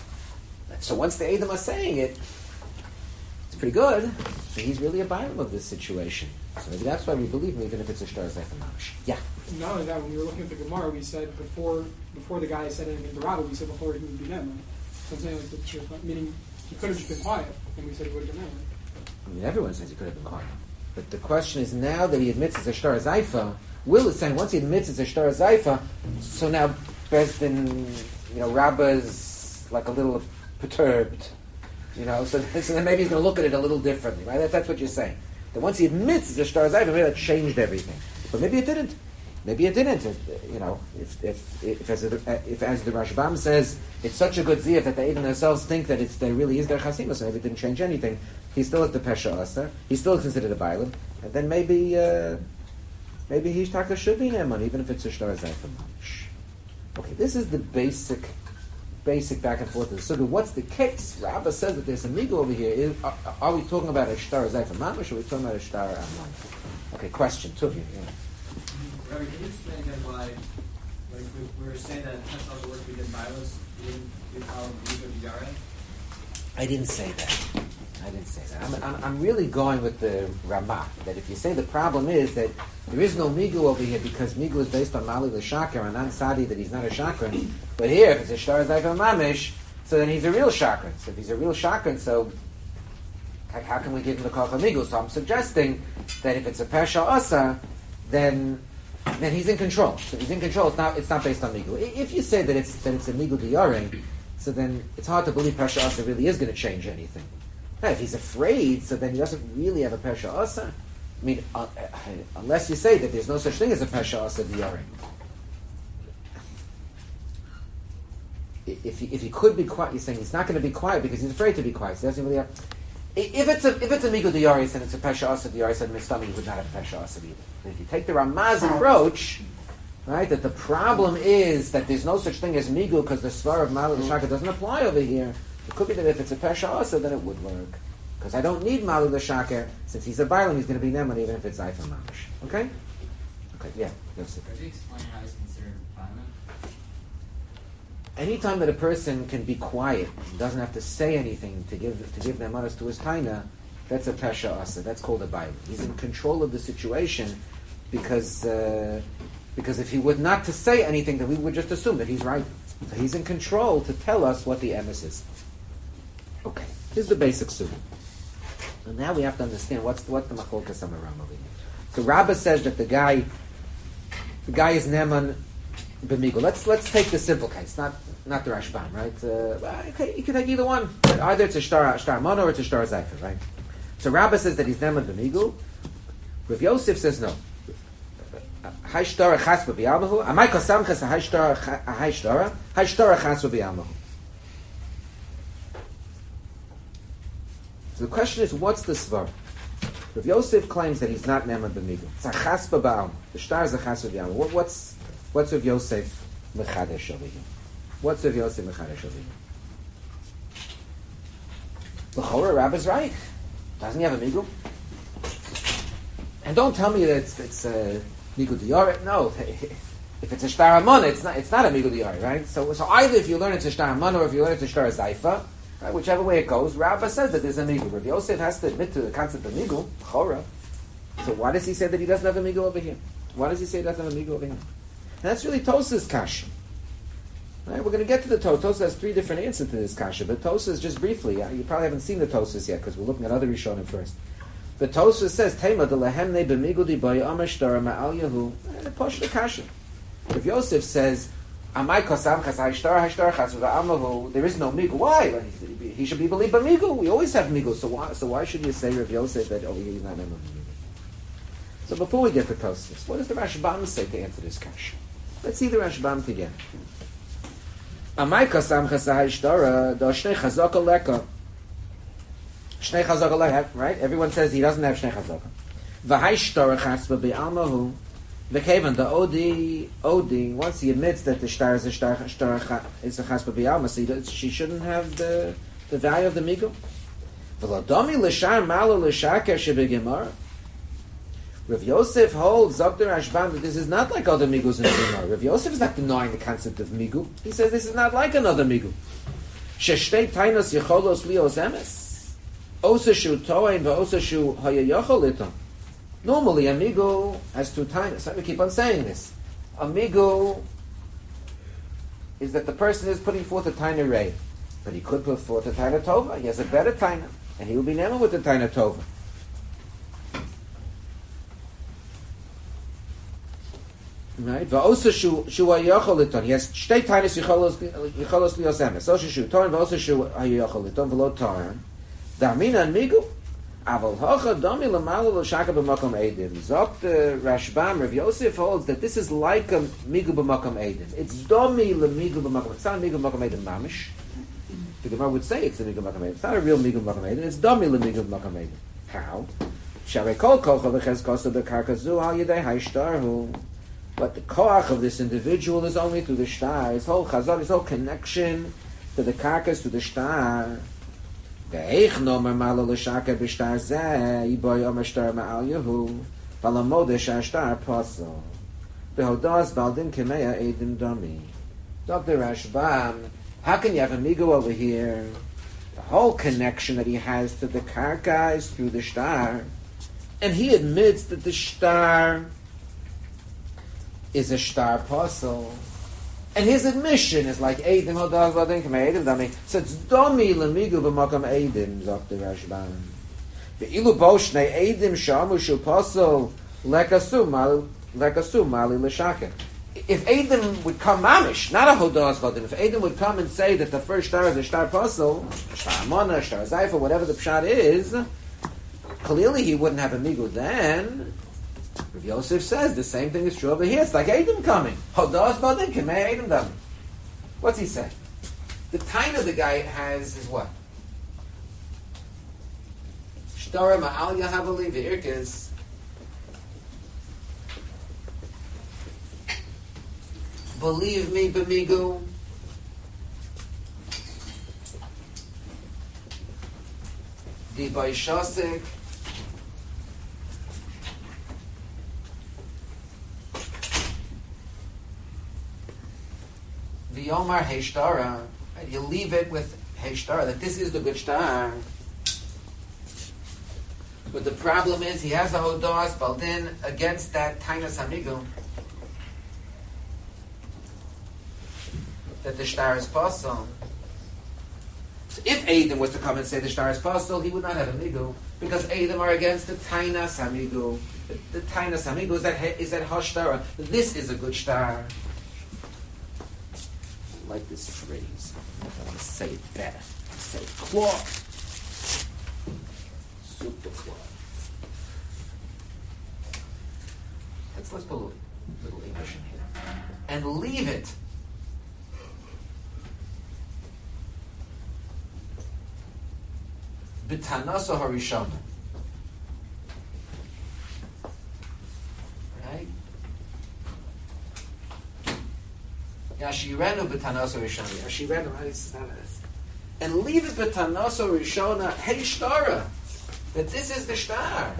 So once the Eidim are saying it, it's pretty good. So he's really a Bailam of this situation. So maybe that's why we believe him, even if it's a star Zayfa Mamish. Yeah. Not only that, when we were looking at the Gemara, we said before before the guy said anything to Rabbi, we said before he would be Nema. So I'm saying, like, the, meaning he could have just been quiet, and we said he would have been Nema. I mean, everyone says he could have been quiet. But the question is, now that he admits it's a Shtar Zayfa, Will is saying, once he admits it's a Shtar Zayfa, so now Bezdin, you know, Rabbah's like a little perturbed, you know, so, so then maybe he's going to look at it a little differently, right? That, that's what you're saying. That once he admits it's a Shtar Zayfa, maybe that changed everything. But maybe it didn't. Maybe it didn't. It, you know, if if if as, a, if as the Rashbam says, it's such a good ziyah that they even themselves think that it's there really is their chasima, so maybe it didn't change anything. He still is the pesha asa. He still is considered a bailam, and then maybe uh, maybe Hishtaka should be neman, even if it's a shtar zayfa mamish. Okay, this is the basic basic back and forth of the sukkah. What's the case? Rabbah says that there's a migu over here. Is, are, are we talking about a shtar zayfa mamish, or are we talking about a shtar amam? Okay, question. Tuvia. Yeah. Rabbi, can you explain again why, like, we, we were saying that that's all the work we did in Bibles, we didn't do follow the Migo Yara? I didn't say that. I didn't say that. I'm, I'm, I'm really going with the Ramah, that if you say the problem is that there is no Migu over here because Migu is based on Mali the Shakar and Ansadi that he's not a Shakran, but here, if it's a Shtar Zayfa Mamish, so then he's a real Shakran. So if he's a real Shakran, so how, how can we give him the Koch Migu? So I'm suggesting that if it's a Pesha Asa, then then he's in control. So if he's in control, it's not it's not based on Migu. If you say that it's that it's a Migu Diyaring, so then it's hard to believe Pesha Asa really is going to change anything. Now, if he's afraid, so then he doesn't really have a Pesha Asa. I mean, uh, uh, unless you say that there's no such thing as a Pesha Asa Diyaring. If he, if he could be quiet, you're saying he's not going to be quiet because he's afraid to be quiet. So he doesn't really have, if it's a if it's a Migu Diyaris and it's a Pesha Asa Diyaris, then Mistami he would not have a Pesha Asa either. If you take the Ramaz approach, right, that the problem is that there's no such thing as Migu because the Svar of Malu Shaka doesn't apply over here. It could be that if it's a Pesha Asa, then it would work. Because I don't need Malu Shaka, since he's a Bailam, he's going to be Neman even if it's Zayfa Mamish. Okay? Okay, yeah. Yosef. Could you explain how it's considered violent? Anytime that a person can be quiet, doesn't have to say anything to give to give Nemanas to his taina, that's a Pesha Asa. That's called a Bailam. He's in control of the situation because uh, because if he would not to say anything, then we would just assume that he's right. So he's in control to tell us what the emes is. Okay, here's the basic sugi. And now we have to understand what's what's the macholkas amaram over here. So Rabbah says that the guy the guy is Neman b'migu. Let's let's take the simple case, not not the Rashbam, right? Uh, well, okay, you can take either one. Either it's a shtar shtar mono or it's a shtar zayfer, right? So Rabbah says that he's Neman b'migu. Rav Yosef says no. Hay shtar chas b'yalmahu. Amay kosam chas hay shtar hay shtar hay shtar chas b'yalmahu. So the question is, what's the svar? Rav Yosef claims that he's not Neman b'migu. It's a chas b'ba'al. The shtar is a chas b'yalmahu. What, what's what's Rav Yosef mechadesh over here? What's Rav Yosef mechadesh over here? L'chora, Rabbah's right. Doesn't he have a migu? And don't tell me that it's it's a migu diyari. No, if it's a shtar amon, it's not it's not a migu diyari, right? So so either if you learn it's a shtar amon or if you learn it's a shtar zayfa, right? Whichever way it goes, Rabbah says that there's a migu. Rav Yosef has to admit to the concept of migu, l'chora. So why does he say that he doesn't have a migu over here? Why does he say he doesn't have a migu over here? And that's really Tosa's kasha. Right? We're going to get to the Tosa. Tosa has three different answers to this kasha, but Tosa is just briefly. You probably haven't seen the Tosas yet because we're looking at other Rishonim first. The Tosa says, "Tema de lehemne b'migudi b'yamash ma'al yahu." And push the kasha. If Yosef says, "Amay kosam chas ha'ishtar ha'ishtar chas v'amahu," there is no migu. Why? Well, he, he should be believed by migu. We always have migu. So why? So why should you say Rav Yosef that over here he's not neman migu? So before we get to Tosas, what does the Rashbam say to answer this kasha? Let's see the Rashbam again. Amay kasam chasah ishtara da shnei chazaka leka. Shnei chazaka leka, right? Everyone says he doesn't have shnei chazaka. V'hay shtara chasva be'almahu. The Kavan, the Odi, Odi, once he admits that the star is a star, star is a chaspa b'yalma, so she shouldn't have the the value of the migu. V'lodomi l'shar malo l'shaker shebegemara. Rav Yosef holds Zokter Ashban that this is not like other migus in the Gemara. Rav Yosef is not denying the concept of migu. He says this is not like another migu. Sheshtei tainos yecholos lios emes. Osa shu toain v'osa shu hayayachol itam. Normally, a migu has two tainos. Let me keep on saying this. A migu is that the person is putting forth a taina rei, but he could put forth a taina tova. He has a better taina, and he will be never with the taina tova. Right? Va'osa shu shu hayachol itam. He has shtei tainos yicholos yicholos lios emes. Osa shu toain v'osa shu hayachol itam v'lo toain. Da'amina and migu. Aval hocha domi l'malo l'shaka b'makom edim. Zokt Rashbam, Rav Yosef holds that this is like a migu b'makom edim. It's domi l'migu b'makom. It's not a migu b'makom edim mamish. The Gemara would say it's a migu b'makom edim. It's not a real migu b'makom edim. It's domi l'migu b'makom edim. How? Shavei kol kocha v'ches kosa b'karka zu al yedei hayshtarhu. But the koach of this individual is only through the shtar. His whole chazon, his whole connection to the karkas, to the shtar. Ve'eich nomer malo l'shaka b'shtar zeh, yiboy omer shtar ma'al yehu, v'lamodesh ha'shtar posel. V'hodas baldin kemeya edim domi. Doctor Rashbam, how can you have a migu over here? The whole connection that he has to the karka is through the shtar. And he admits that the shtar is a shtar posel. And his admission is like Eidim Hodas Badin Kamei Eidim Dami. So it's Domi Lemigu B'Makam Eidim, Doctor Rashbam. Ve'ilu Boshnei Eidim Shamu Shu Posel Lekasu Mali Lekasu Mali L'Shaka. If Eidim would come mamish, not a Hodas Badin, if Eidim would come and say that the first star is a star posel, star Amona, star Zayfa, whatever the pshat is, clearly he wouldn't have a migu then. Rav Yosef says the same thing is true over here. It's like Edom coming. Hodas badin kemei Edom dami. What's he saying? The taina the guy has is what? Shtara ma'al yahavali v'irkes. Believe me, b'migu. Di b'ishasik. The Yomar Heishtara, right? You leave it with Heishtara, that this is the good star. But the problem is, he has a Hodas Baldin against that Tainas Hamigu, that the star is Pasal. So if Adam was to come and say the star is Pasal, he would not have a Migu, because Adam are against the Tainas Hamigu. The, the Tainas Hamigu is that, is that Hashtara. This is a good star. Like this phrase. I want to say it better. Say claw. Super claw. Let's, let's put a little, little English in here. And leave it. B'tanasa harishama. Right? Yashirenu b'tanoso rishona. Yashirenu, how do you say this? And leave it b'tanoso rishona. Hey, shtara, that this is the star.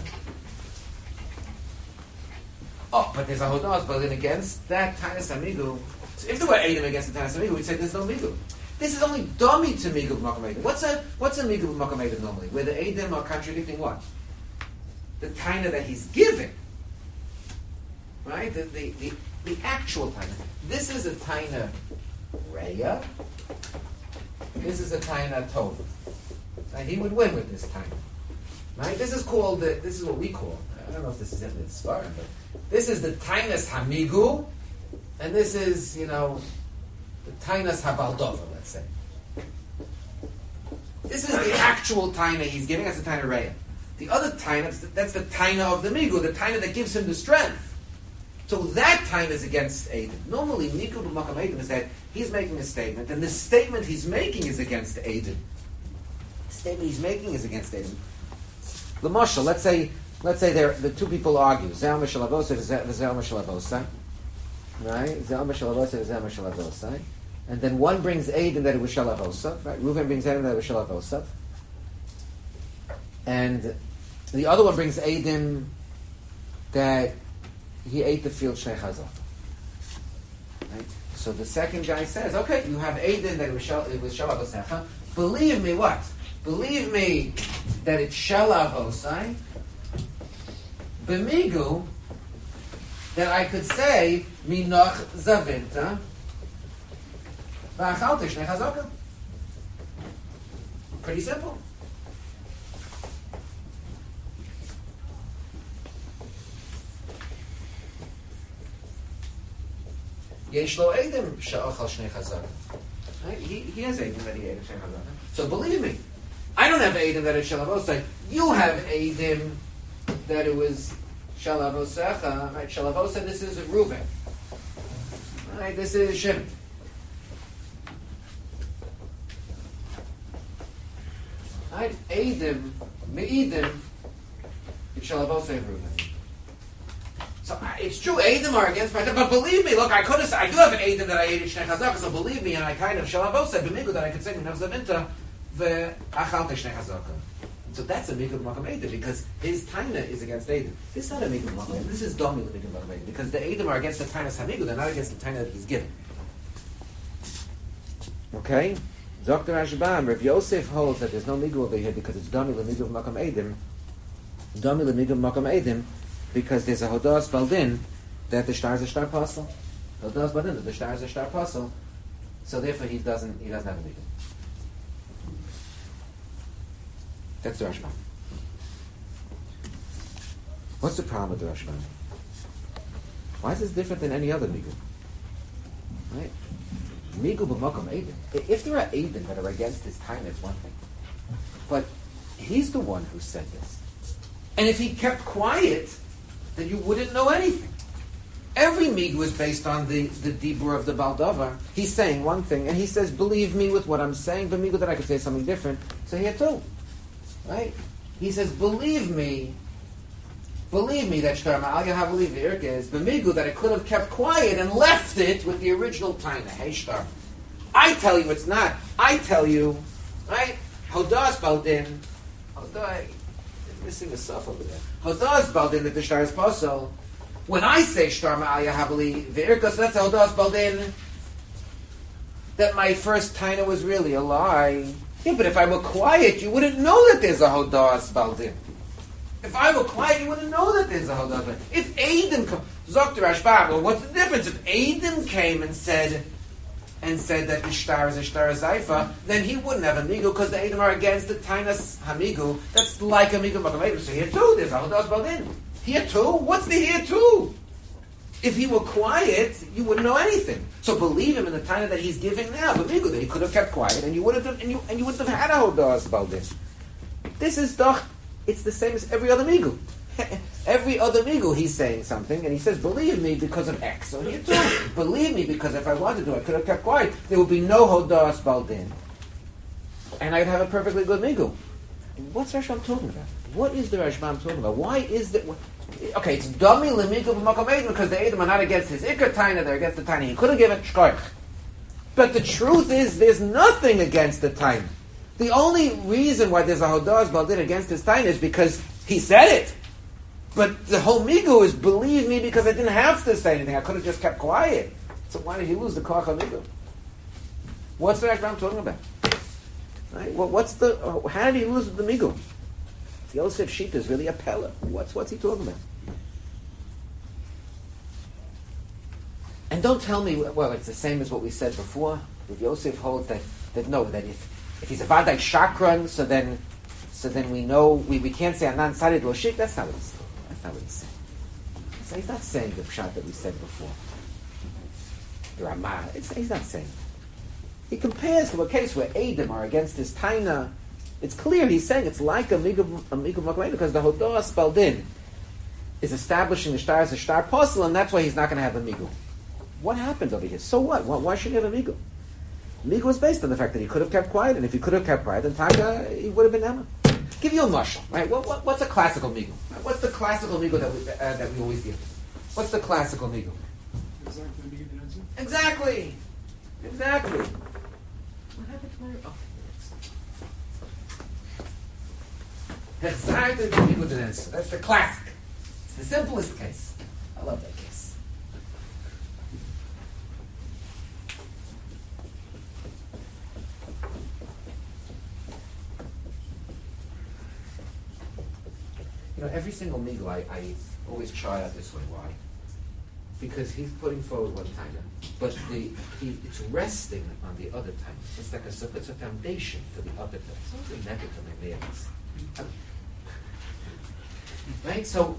Oh, but there's a hodas, but then against that Tanis Amigu. So if there were Adam against the Tanis Amigu, we'd say there's no Migu. This is only dummy to Migu b'makam Adam. What's a what's a Migu b'makam Adam normally? Where the Adam are contradicting what? The Taina that he's giving. Right? The the, the The actual taina. This is a taina reya. This is a taina tova. Now he would win with this taina. Right? This is called. The, this is what we call. I don't know if this is in the Svarim, but this is the tainas hamigu, and this is you know the tainas habaldova. Let's say this is the actual taina he's giving us. The taina reya. The other taina, that's the taina of the migu, the taina that gives him the strength. So that time is against Adam. Normally, Miku b'makam Adam is that he's making a statement, and the statement he's making is against Adam. The statement he's making is against Adam. L'mashal, let's say let's say they're, the two people argue. Zel Mishalavosa, Zel Mishalavosa. Right? Zel Mishalavosa, Zel Mishalavosa. And then one brings Aiden that it was Shalavosa. Right? Reuven brings Aiden that it was Shalavosa. And the other one brings Aiden that he ate the field Shnei Chazal. Right? So the second guy says, okay, you have Aiden that it was Shalavosecha. Believe me what? Believe me that it's Shalavosai. B'migu, that I could say, Minoch Zavinta, V'achalti Shnei Chazaka. Pretty simple. Yesh lo Eidim she'achal Shnei Chazaka. He, he has Eidim that he ate Shnei Chazaka. So believe me, I don't have Eidim that it's Shalavosai. You have Eidim that it was Shalavosecha. Right? Shalavosa, this is Reuven. Right? This is Shimon. Right? Eidim, Me'idim, it's Shalavosai Reuven. So uh, it's true, Eidim are against my, but believe me, look, I could have, I do have an Eidim that I ate in Shnei Chazaka, so believe me, and I kind of Shalavosai B'migu that I could say Minav Zavinta V'achalti Shnei Chazaka. So that's a Migu B'makam Eidim, because his Taina is against Eidim. This is not a Migu B'makam Eidim, this is Domi Migu B'makam Eidim, because the Eidim are against the Taina Samigu, they're not against the Taina that he's given. Okay? Doctor Rashbam, Rav Yosef holds that there's no Migu over here because it's Domi Migu B'makam Eidim, Domi Migu B'makam Eidim, because there's a Hodas Baldin that the star is a star apostle. Hodas Baldin that the star is a star apostle, so therefore he doesn't he doesn't have a Migu. That's the Rashbam. What's the problem with the Rashbam? Why is this different than any other Migu? Right? Migu b'makom Eidim. If there are Eidim that are against his time, it's one thing. But he's the one who said this. And if he kept quiet, then you wouldn't know anything. Every Migu is based on the, the Dibur of the Baldavar. He's saying one thing, and he says, believe me with what I'm saying, but Migu that I could say something different. So here too. Right? He says, believe me, believe me that Shtar Ma'al Yahavali V'irka is B'migu that I could have kept quiet and left it with the original Taina. Hey Shtar, I tell you it's not. I tell you, right? Hodas Baldin, Hodas, missing a suf over there. Hodas Baldin that the Shtar is Posel. When I say Shtar Ma'al Yahavali V'irka, so that's Hodas Baldin that my first Taina was really a lie. Yeah, but if I were quiet, you wouldn't know that there's a Hodas Baldin. If I were quiet, you wouldn't know that there's a Hodas Baldin. If Aiden come, Zok to Rashbam, well, what's the difference? If Aiden came and said, and said that the Shtar is a Shtar Zaifa, then he wouldn't have a Migu, because the Aiden are against the Tainas Hamigu. That's like a Migu Makam. So here too, there's a Hodas Baldin. Here too? What's the here too? If he were quiet, you wouldn't know anything. So believe him in the time that he's giving now, but Migu, that he could have kept quiet, and you wouldn't have, and you and you wouldn't have had a Hodas Baldin. This is doch. It's the same as every other Migu. Every other Migu, he's saying something, and he says, believe me because of X. So here too, believe me because if I wanted to, I could have kept quiet. There would be no Hodas Baldin, and I'd have a perfectly good Migu. What's Rashbam talking about? What is the Rashbam talking about? Why is that? Okay, it's Domi Lemigu B'Makom Eidim because the Eidim are not against his Iker Taina, they're against the Taina. He could have given Shkoich. But the truth is, there's nothing against the Taina. The only reason why there's a Hodas Baldin against his Taina is because he said it. But the whole Migu is, believe me, because I didn't have to say anything. I could have just kept quiet. So why did he lose the Koach HaMigu? What's the Rashbam talking about? Right? Well, what's the? How did he lose the Migu? Yosef Shita is really a Pella. What's what's he talking about? And don't tell me, well, it's the same as what we said before. If Yosef holds that, that no, that if, if he's a Vadai Shakran, so then so then we know, we, we can't say Anan Sarid Loshik, that's not what he's saying. That's not what he's saying. So he's not saying the pshat that we said before. The Ramah, it's, he's not saying. He compares to a case where Eidim are against his Taina. It's clear he's saying it's like a Migu Makamain because the Hodas Baldin is establishing the Shtar as a Shtar Apostle, and that's why he's not going to have a Migu. What happened over here? So what? Why, why should he have a Migu? Migu was based on the fact that he could have kept quiet, and if he could have kept quiet, then Taka, he would have been Emma. give you a mushal, right? What, what, what's a classical migul? Right? What's the classical migul that we, uh, that we always give? What's the classical migul? Exactly. Exactly. What happened to my... Oh. That's the classic. It's the simplest case. I love that case. You know, every single migul I, I always try out this way. Why? Because he's putting forward one taina, but the he, it's resting on the other taina. It's like a it's a foundation for the other taina. It's not a negative to my right? So,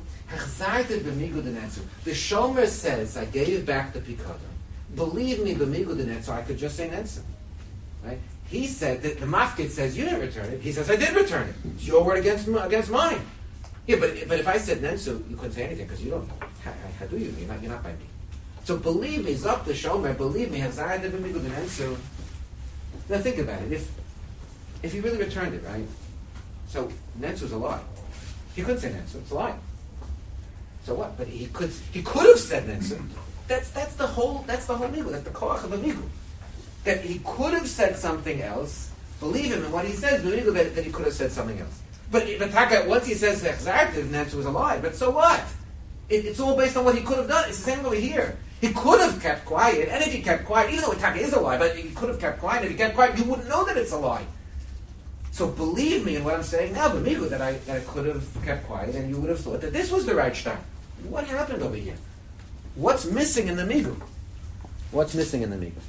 the Shomer says, I gave back the Pikadon. Believe me, b'migud netzu, I could just say netzu. Right? He said that the Mafkid says, you didn't return it. He says, I did return it. It's your word against against mine. Yeah, but but if I said netzu, you couldn't say anything because you don't. How, how do you? You're not, you're not by me. So believe me, Zok the Shomer, believe me, Hazayad b'migud netzu. Now think about it. If if he really returned it, right? So netzu's a lie. He couldn't say netzu. It's a lie. So what? But he could. He could have said netzu. That's that's the whole. That's the whole migul. That's the koach of a migul. That he could have said something else. Believe him in what he says. Migul that, that he could have said something else. But but Taka, once he says exartiv, netzu was a lie. But so what? It, it's all based on what he could have done. It's the same over here. He could have kept quiet, and if he kept quiet, even though Taka is a lie, but he could have kept quiet. If he kept quiet, you wouldn't know that it's a lie. So believe me in what I'm saying now, b'migu, that I that I could have kept quiet, and you would have thought that this was the right shtar. What happened over here? What's missing in the migu? What's missing in the migu?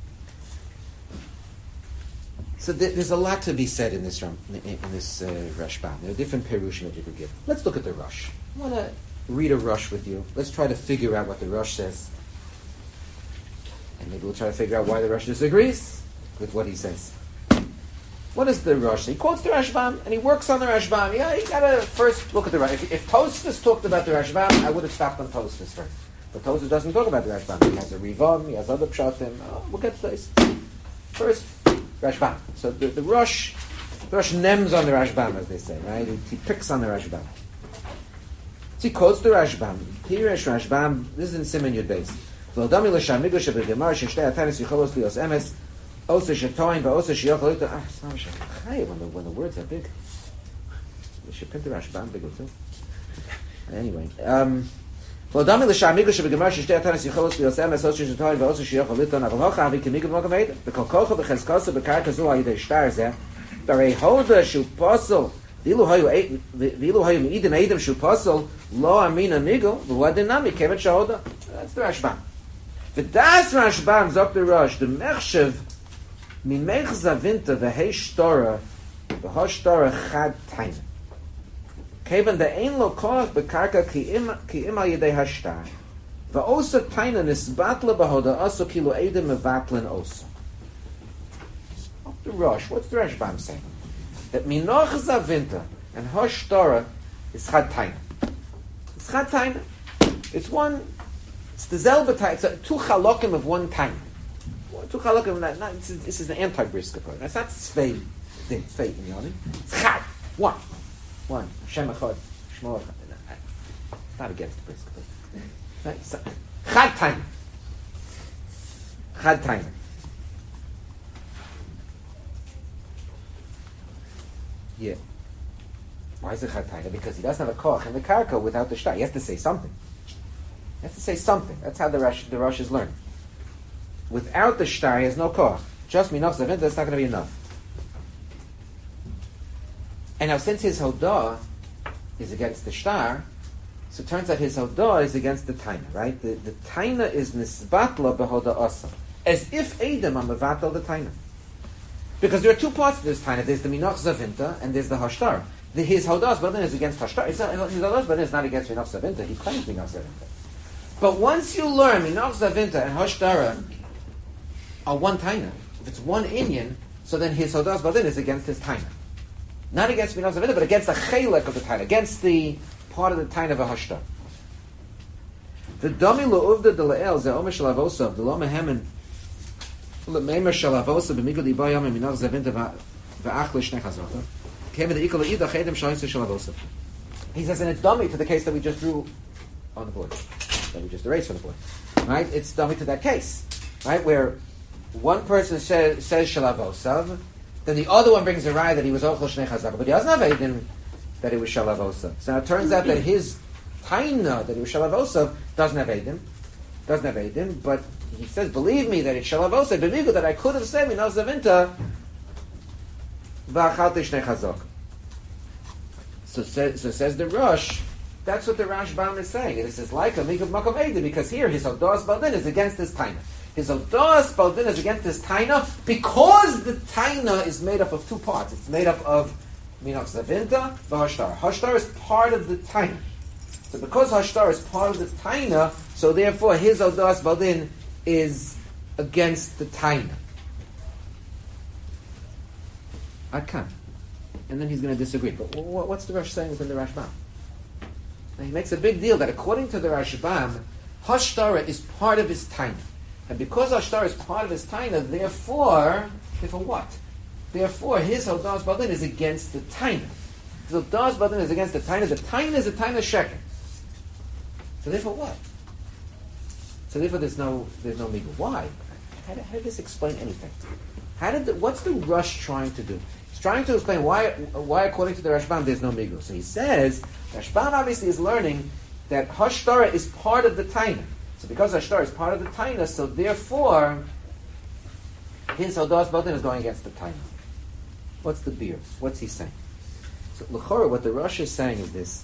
So th- there's a lot to be said in this in, in this uh, Rashbam. There are different perushim that you could give. Let's look at the Rush. I want to read a Rush with you. Let's try to figure out what the Rush says, and maybe we'll try to figure out why the Rush disagrees with what he says. What is the Rush? He quotes the Rashbam, and he works on the Rashbam. Yeah, you gotta first look at the Rush. If, if Tosfos talked about the Rashbam, I would have stopped on Tosfos first. But Tosfos doesn't talk about the Rashbam. He has a Rivam, he has other pshatim. Oh, we'll get to this. First, Rashbam. So the, the Rush, the Rush nems on the Rashbam, as they say, right? He, he picks on the Rashbam. So he quotes the Rashbam. Pirish Rashbam, this is in Siman Yud Beis. V'odami l'sham migosh b'gemar shishtei atanis yicholos lios emes also shetoim v'oso shiyochol ito. Ah, it's not Chai when the when the words are big. They should print the Rashbam bigger too. Anyway, um, v'odami l'sham migosh b'gemar shishtei atanis yicholos lios emes also shetoim v'oso shiyochol ito. Aval hocha avi k'migud mogam eid. V'kol kocha v'cheskosa b'karka zu al yidei shtar zeh. Barei hoda shu posel. Vilu hayu vilu hayu meidim eidim shu posel lo amina migul v'lo dinami kemet shahoda. That's the Rashbam. V'das Rashbam zok the Rosh the mechshev min mech zavinta v'hei shtora v'ho shtora chad taina. Kevan the ein lo koach b'karka ki im ki im al yedei hashtar v'osa taina nisbatla b'hoda oso kilu eidim mevatlin oso. The Rosh, what's the Rashbam saying? That minoch zavinta and hoshtora is chad taina. It's chad taina. It's one. It's the zelba taina. It's a, two chalokim of one taina. Two chalokim. Not, not, this, is, this is the anti-briska part. That's not tzvei thing. Tzvei in Yonim. It's chad. One. One. Shem echad. Shmo echad. It's not against the briska. Right? It's a, chad taina. Chad taina. Yeah. Why is it chad taina? Because he doesn't have a koach in the karka without the shtar. He has to say something. He has to say something. That's how the Rosh, the Rosh is learned. Without the shtar, he has no koach. Just minach zavin, that's not going to be enough. And now, since his hodah is against the shtar, so it turns out his hodah is against the taina, right? The, the taina is nisbatla behoda asa. As if Adam are mevatel the taina. Because there are two parts to this taina. There's the minach zavinta and there's the hashtar. The, his hodas badan is against hashtar. It's not, his hodas badan is not against minach zavinta. He claims minach zavinta. But once you learn minach zavinta and hashtara are one taina, if it's one inyan, so then his hodas badan is against his taina. Not against minach zavinta, but against the chelek of the taina, against the part of the taina of a hashtar. The dami lo'uvda de la'el ze omer shalavosav de lo mehemen L'meimer shalavosa b'migul ibayam minach zavinta va'ach l'shnei chazrota. He says, and it's dummy to the case that we just drew on the board, that we just erased from the board. Right? It's dummy to that case. Right? Where one person says, says shalavosav, then the other one brings a raya that he was ochel shnei chazaka, but he doesn't have Eidim that he was shalavosav. So now it turns out that his taina, that he was shalavosav, doesn't have Eidim. Doesn't have Eidim, but he says, believe me that it's shalavosav, b'migu that I could have said, minal zavinta, v'achalti shnei chazaka. So says, so says the Rosh, that's what the Rashbam is saying. It says, like a Mikav Makom Eidim, because here his Odas Baldin is against this Taina. His Odas Baldin is against this Taina because the Taina is made up of two parts. It's made up of Minach Zavinta, Hashtar. Hashtar is part of the Taina. So because Hashtar is part of the Taina, so therefore his Odas Baldin is against the Taina. I can't. And then he's going to disagree. But what's the Rosh saying within the Rashbam? And he makes a big deal that according to the Rashbam, Hashtara is part of his Taina. And because Hashtara is part of his Taina, therefore, therefore what? Therefore, his Hodas Baldin is against the Taina. His Hodas Baldin is against the Taina. The Taina is a Taina Sheker. So therefore what? So therefore there's no there's no Migu. Why? How did, how did this explain anything? How did the, what's the Rush trying to do? Trying to explain why, why according to the Rashbam, there's no Migu. So he says, Rashbam obviously is learning that Hashtara is part of the Taina. So because Hashtara is part of the Taina, so therefore, his Hodas Baldin is going against the Taina. What's the beer? What's he saying? So L'chora, what the Rosh is saying is this.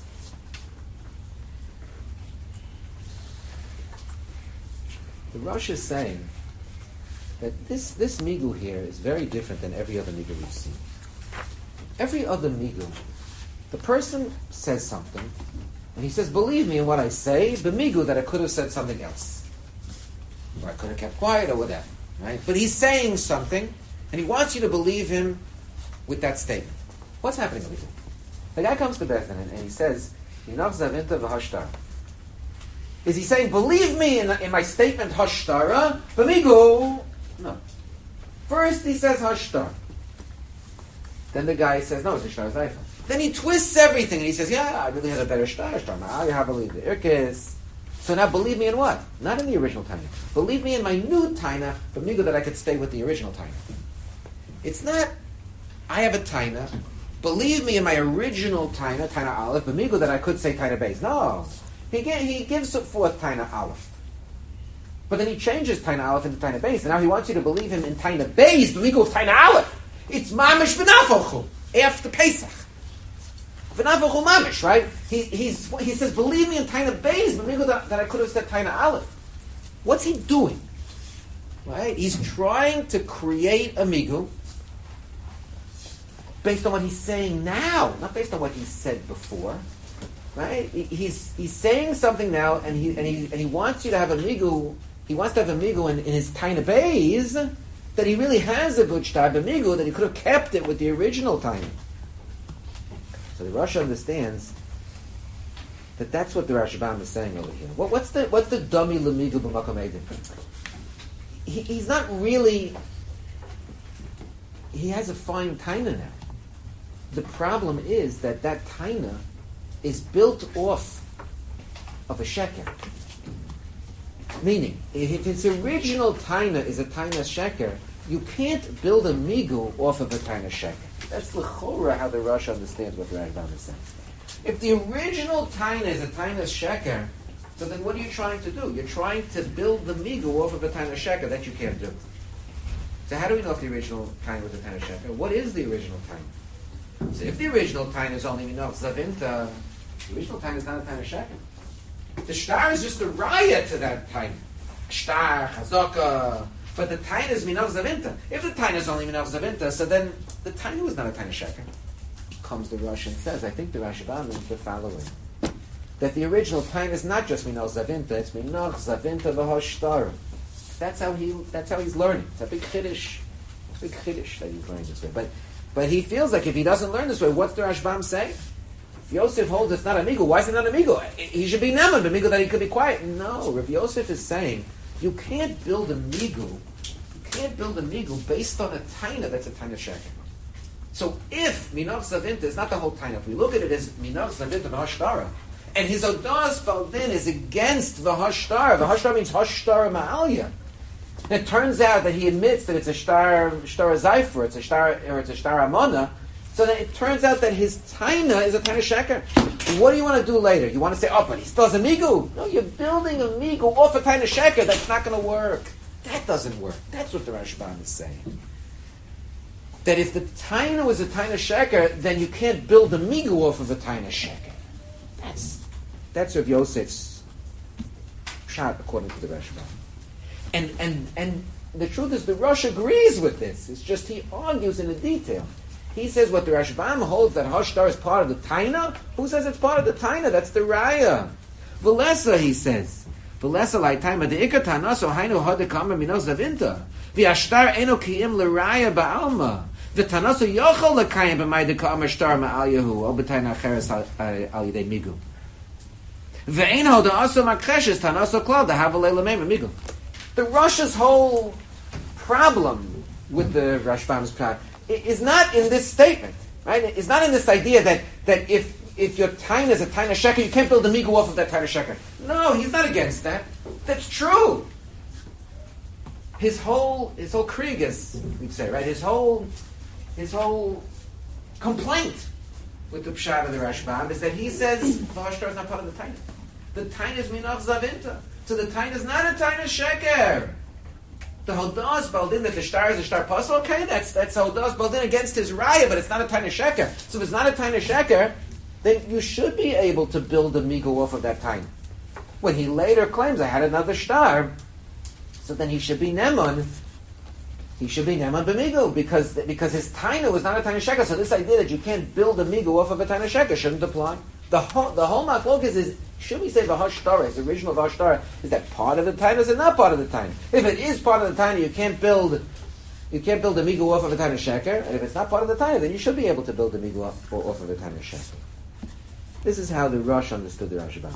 The Rosh is saying that this, this Migu here is very different than every other Migu we've seen. Every other migu, the person says something, and he says, believe me in what I say, the migu that I could have said something else. Or I could have kept quiet or whatever. Right? But he's saying something, and he wants you to believe him with that statement. What's happening over here? The guy comes to Beth and, and he says, Yinav zavinta v'hashtar. Is he saying, believe me in, in my statement, hashtara, b'migu? No. First he says hashtar. Then the guy says, no, it's a shtar zayfa. Then he twists everything and he says, yeah, I really had a better shtar. Shtar ma'al, I believe the irkis. So now believe me in what? Not in the original taina. Believe me in my new taina, but migu that I could stay with the original taina. It's not, I have a taina. Believe me in my original taina, taina aleph, but migu that I could say taina beis. No. He, he gives forth taina aleph. But then he changes taina aleph into taina beis. And now he wants you to believe him in taina beis, but migu of taina aleph. It's mamish v'nafochu after Pesach. V'nafochu mamish, right? He he's, he says, believe me in Taina Beis, but maybe that, that I could have said Taina Aleph. What's he doing? Right? He's trying to create a migu based on what he's saying now, not based on what he said before. Right? He, he's he's saying something now, and he and he and he wants you to have a migu. He wants to have a migu in, in his Taina Beis. That he really has a good shtar b'migu, that he could have kept it with the original time. So the Rosh understands that that's what the Rashbam is saying over here. What, what's the what's the dummy l'migu b'makom eidim? He, he's not really. He has a fine taina now. The problem is that that taina is built off of a sheker. Meaning, if its original taina is a taina sheker, you can't build a migu off of a taina sheker. That's l'chora how the Rosh understands what the Rashbam is saying. If the original taina is a taina sheker, so then what are you trying to do? You're trying to build the migu off of a taina sheker. That you can't do. So how do we know if the original taina was a taina sheker? What is the original taina? So if the original taina is only minach zavinta, the original taina is not a taina sheker. The shtar is just a raya to that taina. Shtar, chazaka. But the taina is minach zavinta. If the taina is only minach zavinta, so then the taina was not a taina sheker. Comes the Rosh and says, I think the Rashbam is the following. That the original taina is not just minach zavinta, it's minach zavinta v'hashtar. That's how he. That's how he's learning. It's a big chiddush. It's a big chiddush that he's learning this way. But, but he feels like if he doesn't learn this way, what's the Rashbam say? If Yosef holds it's not a migu, why is it not a migu? He should be neman, but migu that he could be quiet. No, Rav Yosef is saying you can't build a migu. You can't build a migu based on a taina that's a taina sheker. So if Minach Zavinta is not the whole time, if we look at it as Minach Zavinta v'hashtara, and his Odas Baldin is against v'hashtara, v'hashtara means hashtara ma'alya. And it turns out that he admits that it's a shtar, shtar zayfer, it's a shtar, or it's a shtar amona. So then it turns out that his taina is a taina sheker. What do you want to do later? You want to say, oh, but he still has a migu. No, you're building a migu off a taina sheker. That's not going to work. That doesn't work. That's what the Rashbam is saying. That if the taina was a taina sheker, then you can't build a migu off of a taina sheker. That's that's Rav Yosef's shot according to the Rashbam. And and and the truth is, the Rosh agrees with this. It's just he argues in the detail. He says what the Rashbam holds, that Hashtar is part of the Taina. Who says it's part of the Taina? That's the Raya. Velesa, he says. Velesa lai Taima de Ikar Tanaso hainu hadekama minos zavinta. V'ashtar eno kiyim l'Raya ba'alma. V'tanaso yochol l'kayim b'may dekama shtar ma'al Yehu o b'tayna acheres al yidei migu. V'ein hoda aso makreshes tanaso klal dahavalei l'meim migu. The Rosh's whole problem with the Rashbam's prat is not in this statement, right? It's not in this idea that, that if if your taina is a taina sheker, you can't build a migu off of that taina sheker. No, he's not against that. That's true. His whole his whole krieg, as we'd say, right? His whole his whole complaint with the pshat of the Rashbam is that he says the hashtar is not part of the taina. The taina is minach zavinta. So the taina is not a taina sheker. The Hodas Baldin, that the shtar is a shtar puzzle, okay, that's that's Hodas Baldin against his raya, but it's not a taina sheker. So if it's not a taina sheker, then you should be able to build a migu off of that taina. When he later claims, I had another shtar, so then he should be neman. He should be neman b'migu, because because his taina was not a taina sheker. So this idea that you can't build a migu off of a taina sheker shouldn't apply. The whole the whole machlokes is, should we say v'hashtara, his original v'hashtara, is that part of the taina, is it not part of the taina? If it is part of the taina, you can't build you can't build a migu off of a taina sheker, and if it's not part of the taina, then you should be able to build a migu off, off of a taina sheker. This is how the Rosh understood the Rashbam.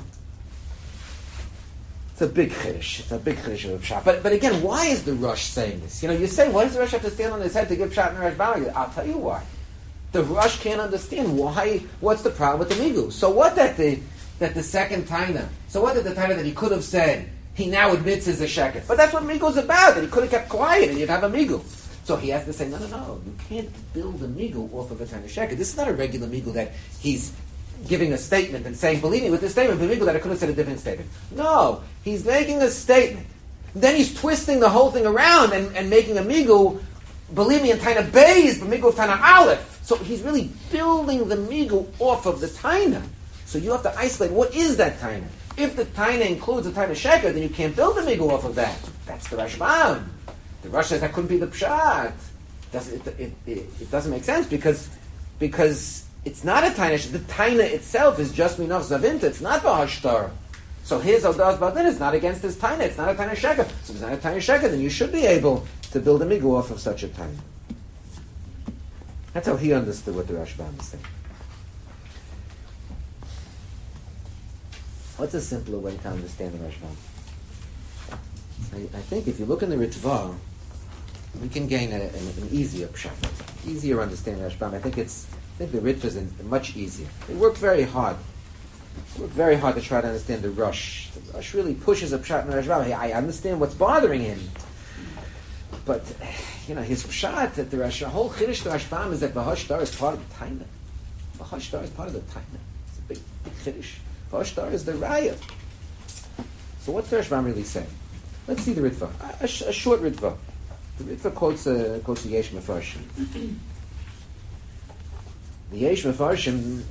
It's a big chiddush. It's a big chiddush of pshat. But but again, why is the Rosh saying this? You know, you say, why does the Rosh have to stand on his head to give pshat in the Rashbam? I'll tell you why. The Rosh can't understand why. What's the problem with the migu? So what that the that the second taina? So what did the taina that he could have said? He now admits is a sheker. But that's what migu's about. That he could have kept quiet and you'd have a migu. So he has to say, no, no, no. You can't build a migu off of a taina sheker. This is not a regular migu that he's giving a statement and saying, believe me, with this statement, the migu that I could have said a different statement. No, he's making a statement. Then he's twisting the whole thing around and, and making a migu. Believe me, in taina beis, but migu of taina aleph. So he's really building the migu off of the taina. So you have to isolate, what is that taina? If the taina includes a taina sheker, then you can't build the migu off of that. That's the Rashbam. The Rosh says that couldn't be the pshat. Doesn't, it, it, it, it doesn't make sense because because it's not a taina. The taina itself is just minach zavinta. It's not v'hashtar. So his odas badin is not against his taina. It's not a taina sheker. So if it's not a taina sheker, then you should be able to build a migu off of such a taina. That's how he understood what the Rashbam is saying. What's a simpler way to understand the Rashbam? I, I think if you look in the Ritva, we can gain a, an, an easier pshat, easier understanding of Rashbam. I think it's, I think the Ritva is in, much easier. They work very hard. They work very hard to try to understand the Rosh. The Rosh really pushes a pshat in the Rashbam. I understand what's bothering him, but you know his pshat that the Rosh, whole chiddush to Rashbam is that v'hashtar is part of the taina. V'hashtar is part of the taina. It's a big, big chiddush. V'hashtar is the raya. So what's the Rashbam really saying? Let's see the Ritva. A, a, a short Ritva. The Ritva quotes a quotes the Yesh Mefarshim. The Yesh Mefarshim,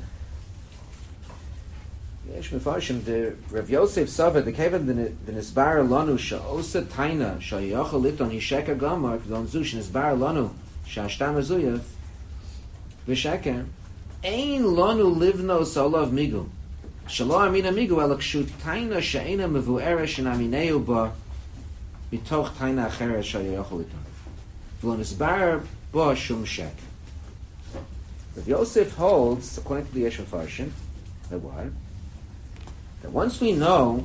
the Yesh Mefarshim, the Rav Yosef Sava, the Kevin the Nisbar Lanu Sha'osa Taina Sha'yachal Liton Yisheka Gamar K'don Zush Nisbar Lanu Sha'ashtam Azuyev V'Sheker Ein Lanu Livno Solav Migu Shalo Amina Migu Elakshu Taina Sha'ina Mevu'era Sh'namineu Ba Mitoch Taina Acheret Sha'yachal Liton V'lo Nisbar Ba Shum Shek. Rav Yosef holds, according to the Yesh Mefarshim, that what? That once we know,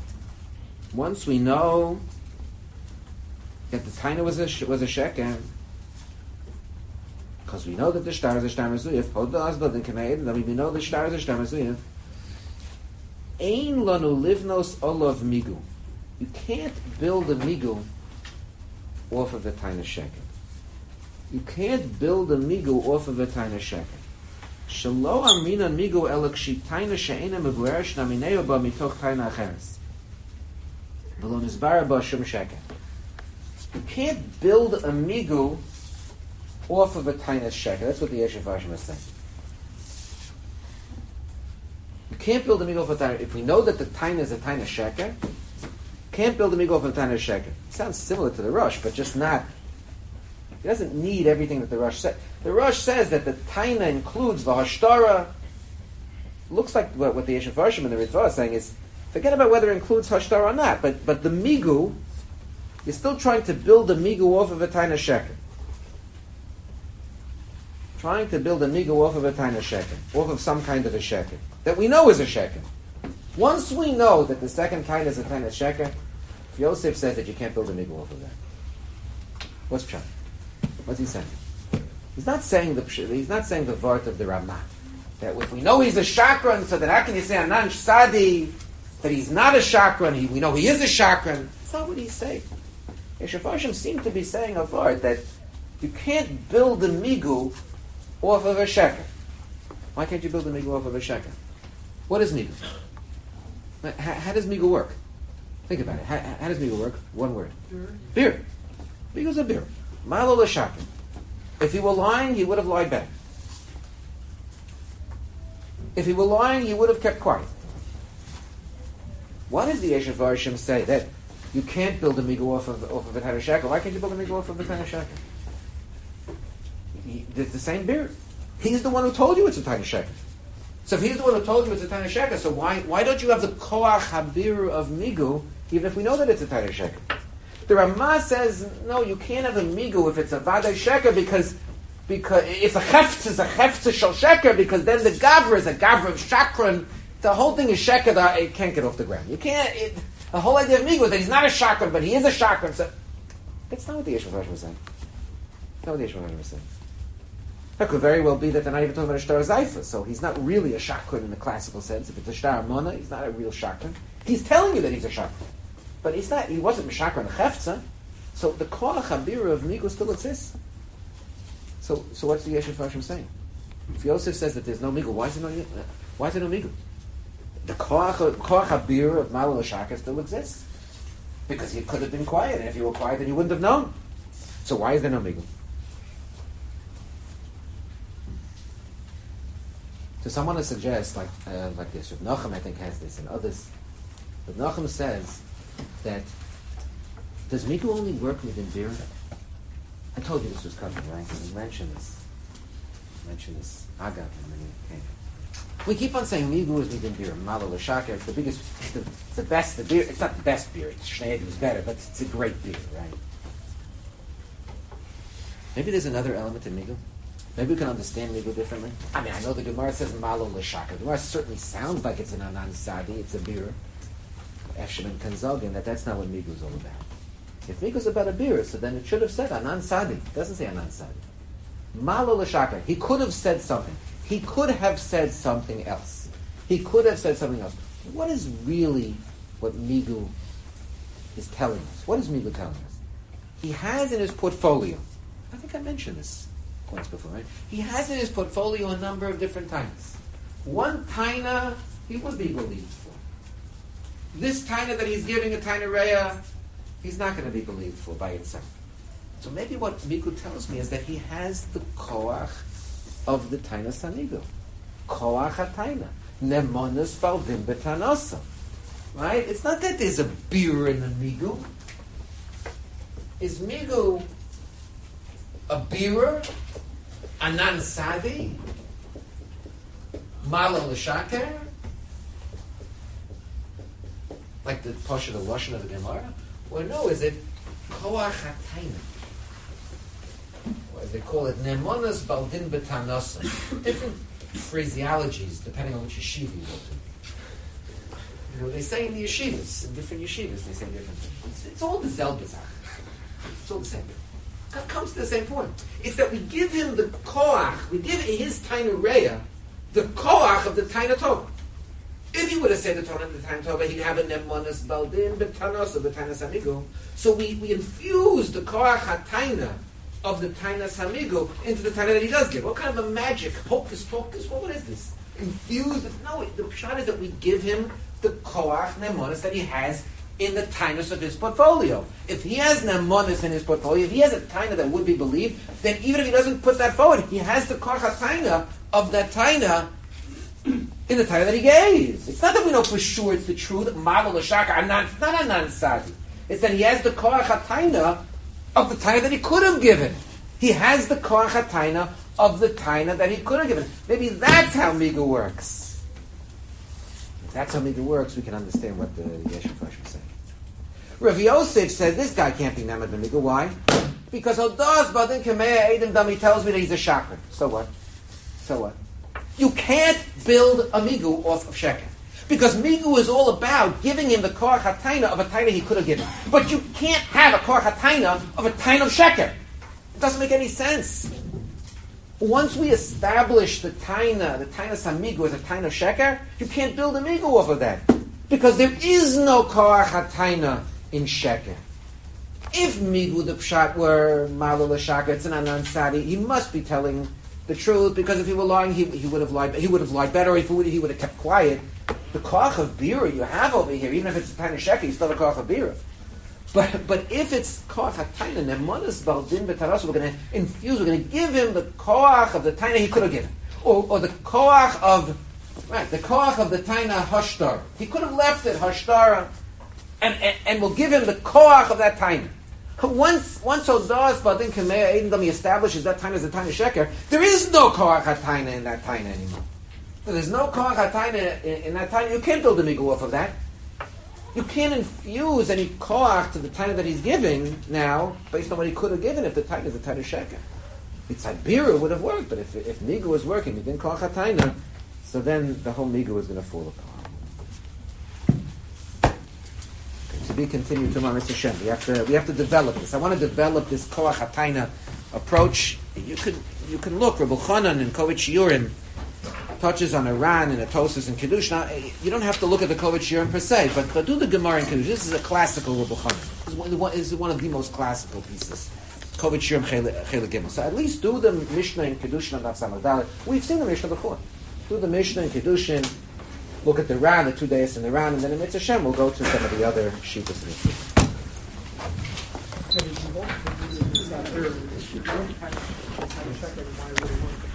once we know that the taina was a was a sheker, Because we know that the star is a star mezuyif. Hoda asdod and k'me'ed. Then we know the star is a star mezuyif. Ein lanu livnos olav migu. You can't build a migu off of a taina sheker. You can't build a migu off of a taina sheker. Shelo amina migu ela k'shi taina she'ena megueresh namineo ba mitoch taina acheres. V'lo nizbara ba shum sheker. You can't build a migu off of a taina sheker. That's what the Yeshiv Hashim is saying. You can't build a migu off of a taina. If we know that the taina is a taina sheker, can't build a migu off of a taina sheker. It sounds similar to the Rosh, but just not. It doesn't need everything that the Rosh said. The Rosh says that the taina includes the hashtara. Looks like what, what the Yeshiv Hashim and the Ritva is saying is, forget about whether it includes hashtara or not, but, but the migu, you're still trying to build a migu off of a taina sheker. Trying to build a migu off of a taina sheker, off of some kind of a sheker, that we know is a sheker. Once we know that the second taina is a taina sheker, Yosef says that you can't build a migu off of that. What's Pshat? What's he saying? He's not saying the he's not saying the vart of the Ramah. That if we know he's a shakran, so then how can you say Anan Sadi that he's not a shakran? He, we know he is a shakran. That's not what he's saying. Yeshiv Hashim seem to be saying a vart that you can't build a migu off of a sheker. Why can't you build a migu off of a sheker? What is migu? How, how does migu work? Think about it. How, how does migu work? One word. Beer. Migu's a beer. Malo l'shaker. If he were lying, he would have lied back. If he were lying, he would have kept quiet. Why does the Yeshiv Hashim say that you can't build a migu off of off of a taina sheker? Why can't you build a migu off of a taina sheker? It's the same beer. He's the one who told you it's a taina sheker. So if he's the one who told you it's a taina sheker, so why why don't you have the koach habir of migu, even if we know that it's a taina sheker? The Ramah says, no, you can't have a migu if it's a vadai sheker because because if a chefz is a chefz shel sheker, because then the gavra is a gavra of shakran. The whole thing is sheker that it can't get off the ground. You can't. It, the whole idea of migu is that he's not a shakran, but he is a shakran. So that's not what the Yeshiv Hashim was saying. That's not what the Yeshiv Hashim was saying. That could very well be that they're not even talking about a shtar zayfa, so he's not really a shakran in the classical sense. If it's a shtar mona, he's not a real shakran. He's telling you that he's a shakran. But he's not, he wasn't Meshakar and Chefza. So the Koach HaBira of Migu still exists. So so what's the Yeshiv Hashim saying? If Yosef says that there's no Migu, why is there no, why is there no Migu? The Koach, Koach HaBira of Malo L'Shakar still exists. Because he could have been quiet, and if you were quiet, then you wouldn't have known. So why is there no Migu? So someone to suggest, like, uh, like this, Rav Nachum I think has this, and others, Rav Nachum says, that does migu only work within beer? I told you this was coming, right? We mentioned this. We mentioned this. Agav, when he came. We keep on saying migu is within beer. Malo l'shaker. It's the biggest. It's the, it's the best. The beer. It's not the best beer. It's Schneider is better, but it's a great beer, right? Maybe there's another element in migu. Maybe we can understand migu differently. I mean, I know the Gemara says malo l'shaker. The Gemara certainly sounds like it's an anan sadi. It's a beer. Efshim and Kanzogin, that that's not what migu is all about. If migu is about a beer, so then it should have said anan sadi. It doesn't say anan sadi. Malo l'shaka. He could have said something. He could have said something else. He could have said something else. What is really what migu is telling us? What is migu telling us? He has in his portfolio, I think I mentioned this once before, right? He has in his portfolio a number of different tainas. One taina he would be believed for. This taina that he's giving a taina reya, he's not going to be believed for by itself. So maybe what migu tells me is that he has the koach of the taina sanigu. Koach ha-taina. Nemonis baldim betanosa. Right? It's not that there's a beer in the migu. Is migu a beer? Anan sadi? Malo l'shaker? Like the Pasha, the Lashon of the Gemara? Or no, is it Koach HaTaina? Or as they call it, Nemonas Baldin B'Tanasa. Different phraseologies depending on which yeshiva you go to. You know, they say in the yeshivas, in different yeshivas, they say different things. It's, it's all the Zelbazach. It's all the same. it comes to the same point. It's that we give him the koach, we give his taina reya, the koach of the taina tova. If he would have said the Torah in the time Tova, he'd have a nemonas baldin betanos of the tainas amigo. So we, we infuse the koach hataina of the tainas amigo into the taina that he does give. What kind of a magic hocus pocus? Well, what is this? Infused? No, the pshat is that we give him the koach nemonas that he has in the tainas of his portfolio. If he has nemonas in his portfolio, if he has a taina that would be believed, then even if he doesn't put that forward, he has the koach hataina of that taina in the taina that he gave. It's not that we know for sure it's the truth. Magal l'shaka, it's not a non-sadi. It's that he has the koach hataina of the taina that he could have given. He has the koach hataina of the taina that he could have given. Maybe that's how Miga works. If that's how Miga works, we can understand what the Yeshiv Rosh was saying. Rav Yosef says this guy can't be Namad Miga. Why? Because Odas Badin Kameya Eidim Dami tells me that he's a shakar. So what? So what? You can't build a migu off of sheker. Because migu is all about giving him the koach hataina of a taina he could have given. But you can't have a koach hataina of a taina of sheker. It doesn't make any sense. Once we establish the taina, the taina samigu as a taina of sheker, you can't build a migu off of that. Because there is no koach hataina in sheker. If migu the pshat were malul l'shaka, it's an anan sadi, he must be telling the truth, because if he were lying, he, he would have lied. He would have lied better. Or if he would, he would have kept quiet. The koach of bira you have over here, even if it's a tiny sheker, it's still a koach of bira. But but if it's koach hataina nemonas baldin betaras, we're going to infuse. We're going to give him the koach of the taina he could have given, or or the koach of right the koach of the taina hashtar. He could have left it hashtara, and, and and we'll give him the koach of that taina. Once once Odas Badin Kameya Eidim Dami establishes that taina as a taina sheker, there is no koach hataina in that taina anymore. So there's no koach hataina in, in that taina. You can't build a migu off of that. You can't infuse any koach to the taina that he's giving now based on what he could have given if the taina is a taina sheker. It's Biru would have worked, but if if migu was working, he didn't koach hataina, so then the whole migu is going to fall apart. To be continued tomorrow, Mister Shem. We have to we have to develop this. I want to develop this koach hataina approach. You could you can look. Rabbi Chanan and Kovach Shiurim touches on Iran and Atosis and Kiddush. Now you don't have to look at the Kovach Shiurim per se, but, but do the Gemara and Kiddush. This is a classical Rabbi Chanan. This is one, this is one of the most classical pieces. Kovach Shiurim Chele Gimel. So at least do the Mishnah and Kiddush and Daf Samad. We've seen the Mishnah before. Do the Mishnah and Kiddush. Look at the Ran, the two days in the Ran, and then in Mitzvah Shem we'll go to some of the other sheetas in the